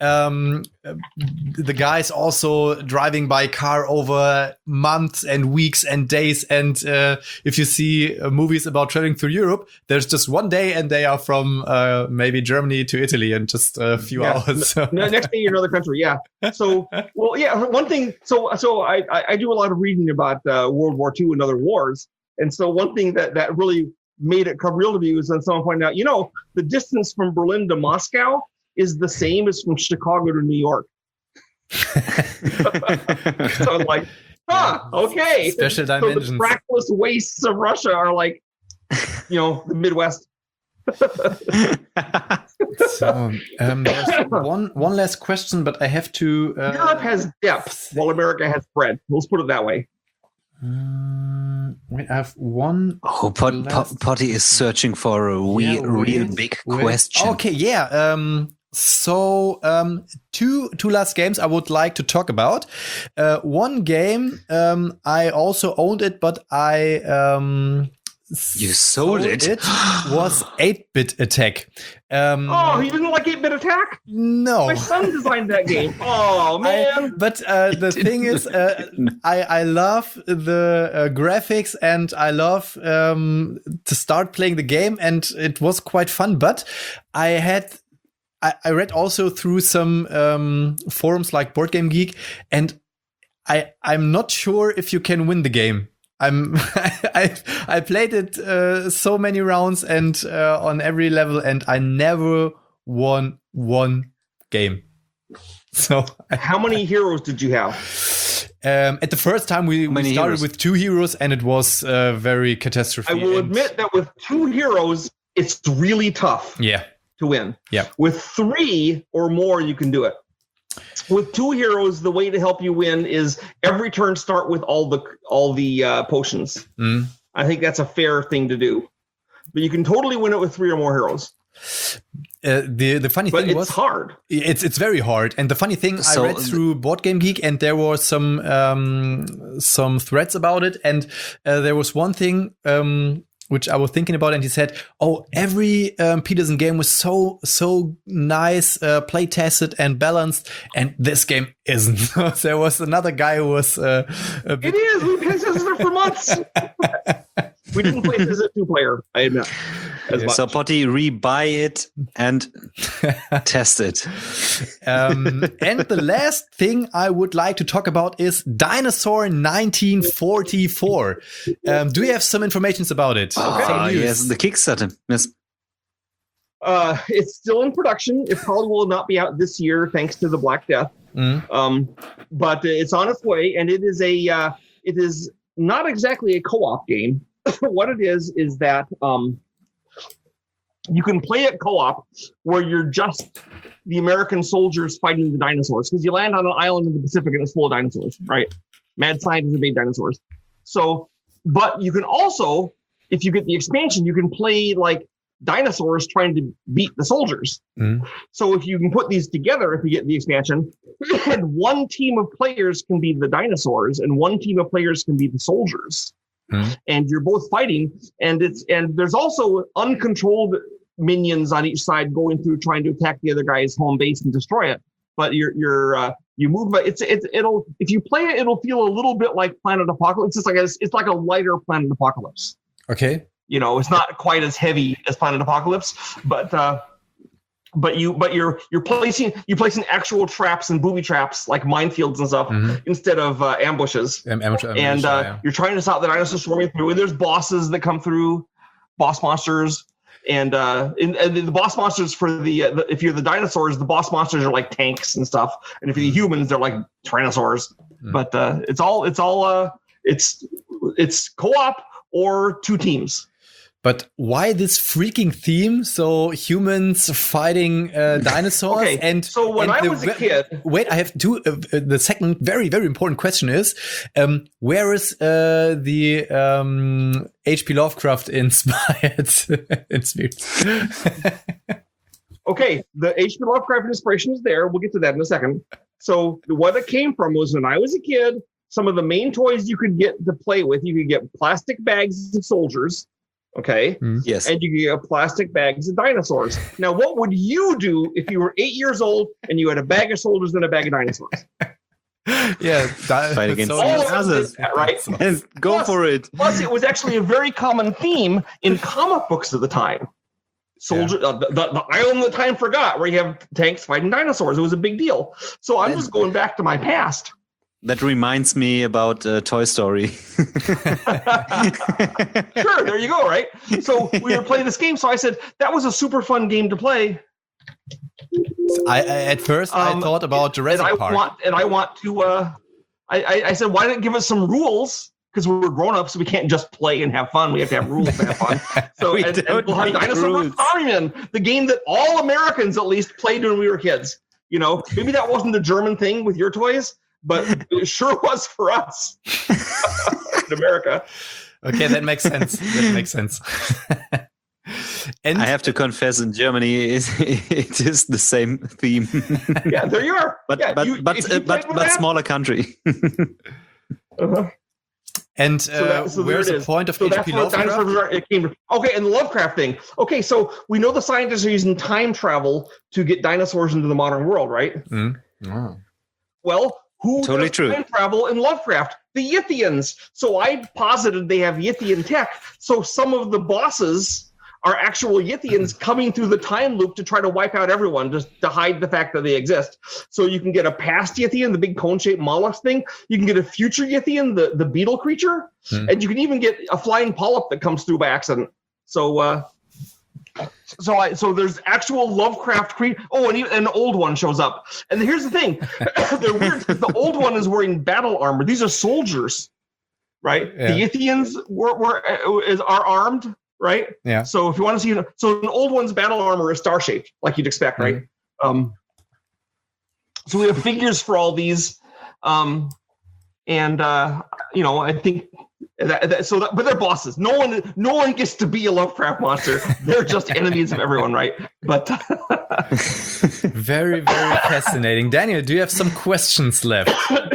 the guy's also driving by car over months and weeks and days. And if you see movies about traveling through Europe, there's just one day and they are from maybe Germany to Italy in just a few hours. Next day you're in another country. Yeah. So, well, yeah. One thing. So I do a lot of reading about World War II and other wars. And so one thing that really made it come real to me was when someone pointed out, the distance from Berlin to Moscow is the same as from Chicago to New York. So I was like, okay. Special dimensions. So the trackless wastes of Russia are like, the Midwest. So there's one last question, but I have to. Europe has depth, while America has breadth. Let's put it that way. I have one. Oh, Potty is searching for a real big question. Okay, yeah. So two last games I would like to talk about. One game I also owned it, but you sold it. It was 8-Bit Attack. You didn't like 8-Bit Attack? No. My son designed that game. Oh, man. But the thing is, I love the graphics, and I love to start playing the game, and it was quite fun. But I read also through some forums like Board Game Geek, and I'm not sure if you can win the game. I played it so many rounds and on every level, and I never won one game. So how many heroes did you have? At the first time we started with 2 heroes, and it was very catastrophe. I will admit that with 2 heroes, it's really tough. Yeah. To win. Yeah. With 3 or more, you can do it. With 2 heroes, the way to help you win is every turn start with all the potions. I think that's a fair thing to do. But you can totally win it with 3 or more heroes. The funny thing was, it's hard. It's very hard. And the funny thing, I read through Board Game Geek, and there were some threads about it, and there was one thing which I was thinking about, and he said, "Oh, every Peterson game was so nice, play tested and balanced, and this game isn't." There was another guy who was a bit. It is. We played it for months. We didn't play this as a 2-player. I admit. So Potty, rebuy it and test it. And the last thing I would like to talk about is Dinosaur 1944. Do you have some information about it? Yes, the Kickstarter. Yes. It's still in production. It probably will not be out this year thanks to the Black Death. But it's on its way, and it is not exactly a co-op game. What it is that you can play it co-op where you're just the American soldiers fighting the dinosaurs, because you land on an island in the Pacific and it's full of dinosaurs, right? Mad scientists have made dinosaurs. So, but you can also, if you get the expansion, you can play like dinosaurs trying to beat the soldiers. So if you can put these together, if you get the expansion, and one team of players can be the dinosaurs and one team of players can be the soldiers. And you're both fighting, and there's also uncontrolled minions on each side going through trying to attack the other guy's home base and destroy it. But you move, but it'll if you play it, it'll feel a little bit like Planet Apocalypse. It's like a lighter Planet Apocalypse. Okay. You know, it's not quite as heavy as Planet Apocalypse, but you're placing actual traps and booby traps like minefields and stuff instead of ambushes. You're trying to stop the dinosaurs swarming through. And there's bosses that come through, boss monsters, and the boss monsters for if you're the dinosaurs, the boss monsters are like tanks and stuff, and if you're the humans, they're like tyrannosaurs. But it's co-op or 2 teams. But why this freaking theme? So humans fighting dinosaurs. Okay, and so when I was a kid, wait, I have two. The second very, very important question is, where is the H.P. Lovecraft inspired? Okay, the H.P. Lovecraft inspiration is there. We'll get to that in a second. So what it came from was when I was a kid, some of the main toys you could get to play with, you could get plastic bags of soldiers. Okay. Yes. And you get plastic bags of dinosaurs. Now, what would you do if you were 8 years old and you had a bag of soldiers and a bag of dinosaurs? Fight against others, right? And go for it. Plus, it was actually a very common theme in comic books at the time. The Island That Time Forgot, where you have tanks fighting dinosaurs. It was a big deal. So I'm just going back to my past. That reminds me about Toy Story. Sure, there you go, right? So we were playing this game, so I said, that was a super fun game to play. At first I thought about Jurassic Park. I said, why didn't give us some rules? Because we're grown-ups, so we can't just play and have fun. We have to have rules to have fun. So we'll have Dinosaur vs. Army, the game that all Americans at least played when we were kids. You know, maybe that wasn't a German thing with your toys, but it sure was for us in America. Okay, that makes sense. And I have to confess, in Germany, it is the same theme. Yeah, there you are. But smaller country. Uh-huh. And where's the point of H.P. Lovecraft? Okay, and the Lovecraft thing. Okay, so we know the scientists are using time travel to get dinosaurs into the modern world, right? Oh. Well, who totally does true. time travel in Lovecraft? The Yithians. So I posited they have Yithian tech. So some of the bosses are actual Yithians coming through the time loop to try to wipe out everyone, just to hide the fact that they exist. So you can get a past Yithian, the big cone-shaped mollusk thing. You can get a future Yithian, the beetle creature. And you can even get a flying polyp that comes through by accident. So there's actual Lovecraft creature. Oh, and an old one shows up. And here's the thing. They're weird. The old one is wearing battle armor. These are soldiers, right? Yeah. The Yithians are armed. Right? Yeah. So if you want to see, so an old one's battle armor is star-shaped, like you'd expect, right? So we have figures for all these, I think but they're bosses. No one gets to be a Lovecraft monster. They're just enemies of everyone, right? But very, very fascinating. Daniel, do you have some questions left?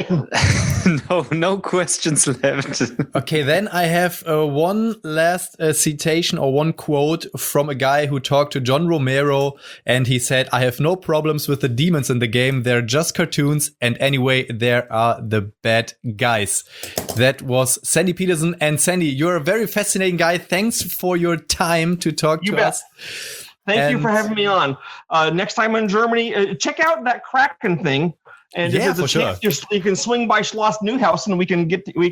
No questions left. Okay, then I have one last citation or one quote from a guy who talked to John Romero, and he said, "I have no problems with the demons in the game. They're just cartoons, and anyway, there are the bad guys." That was Sandy Peterson. And Sandy, you're a very fascinating guy. Thanks for your time to talk to us. Thank you for having me on. Next time in Germany, check out that Kraken thing. And if there's a chance, you can swing by Schloss Neuhaus and we can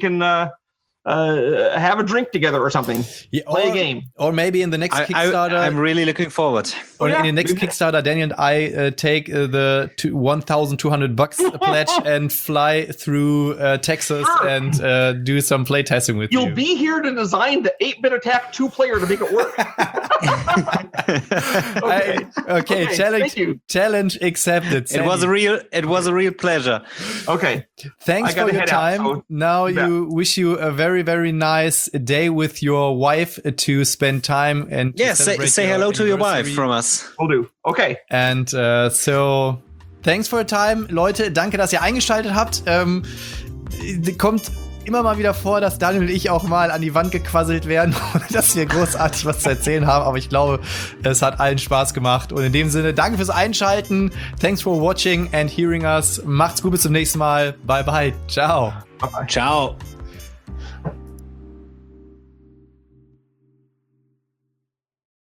have a drink together or something. Yeah, play a game. Or maybe in the next Kickstarter. I'm really looking forward. Or in the next Kickstarter, Daniel and I take the $1,200 pledge and fly through Texas and do some playtesting with you. You'll be here to design the 8-bit attack 2-player to make it work. Okay. Challenge accepted. Sandy. It was a real pleasure. Okay. Thanks for your time. Now wish you a very, very nice day with your wife to spend time and say hello to your wife from us. Will do. Okay. And thanks for your time, Leute. Danke, dass ihr eingeschaltet habt. Kommt immer mal wieder vor, dass Daniel und ich auch mal an die Wand gequasselt werden, ohne dass wir großartig was zu erzählen haben. Aber ich glaube, es hat allen Spaß gemacht. Und in dem Sinne, danke fürs Einschalten. Thanks for watching and hearing us. Macht's gut, bis zum nächsten Mal. Bye, bye. Ciao. Ciao.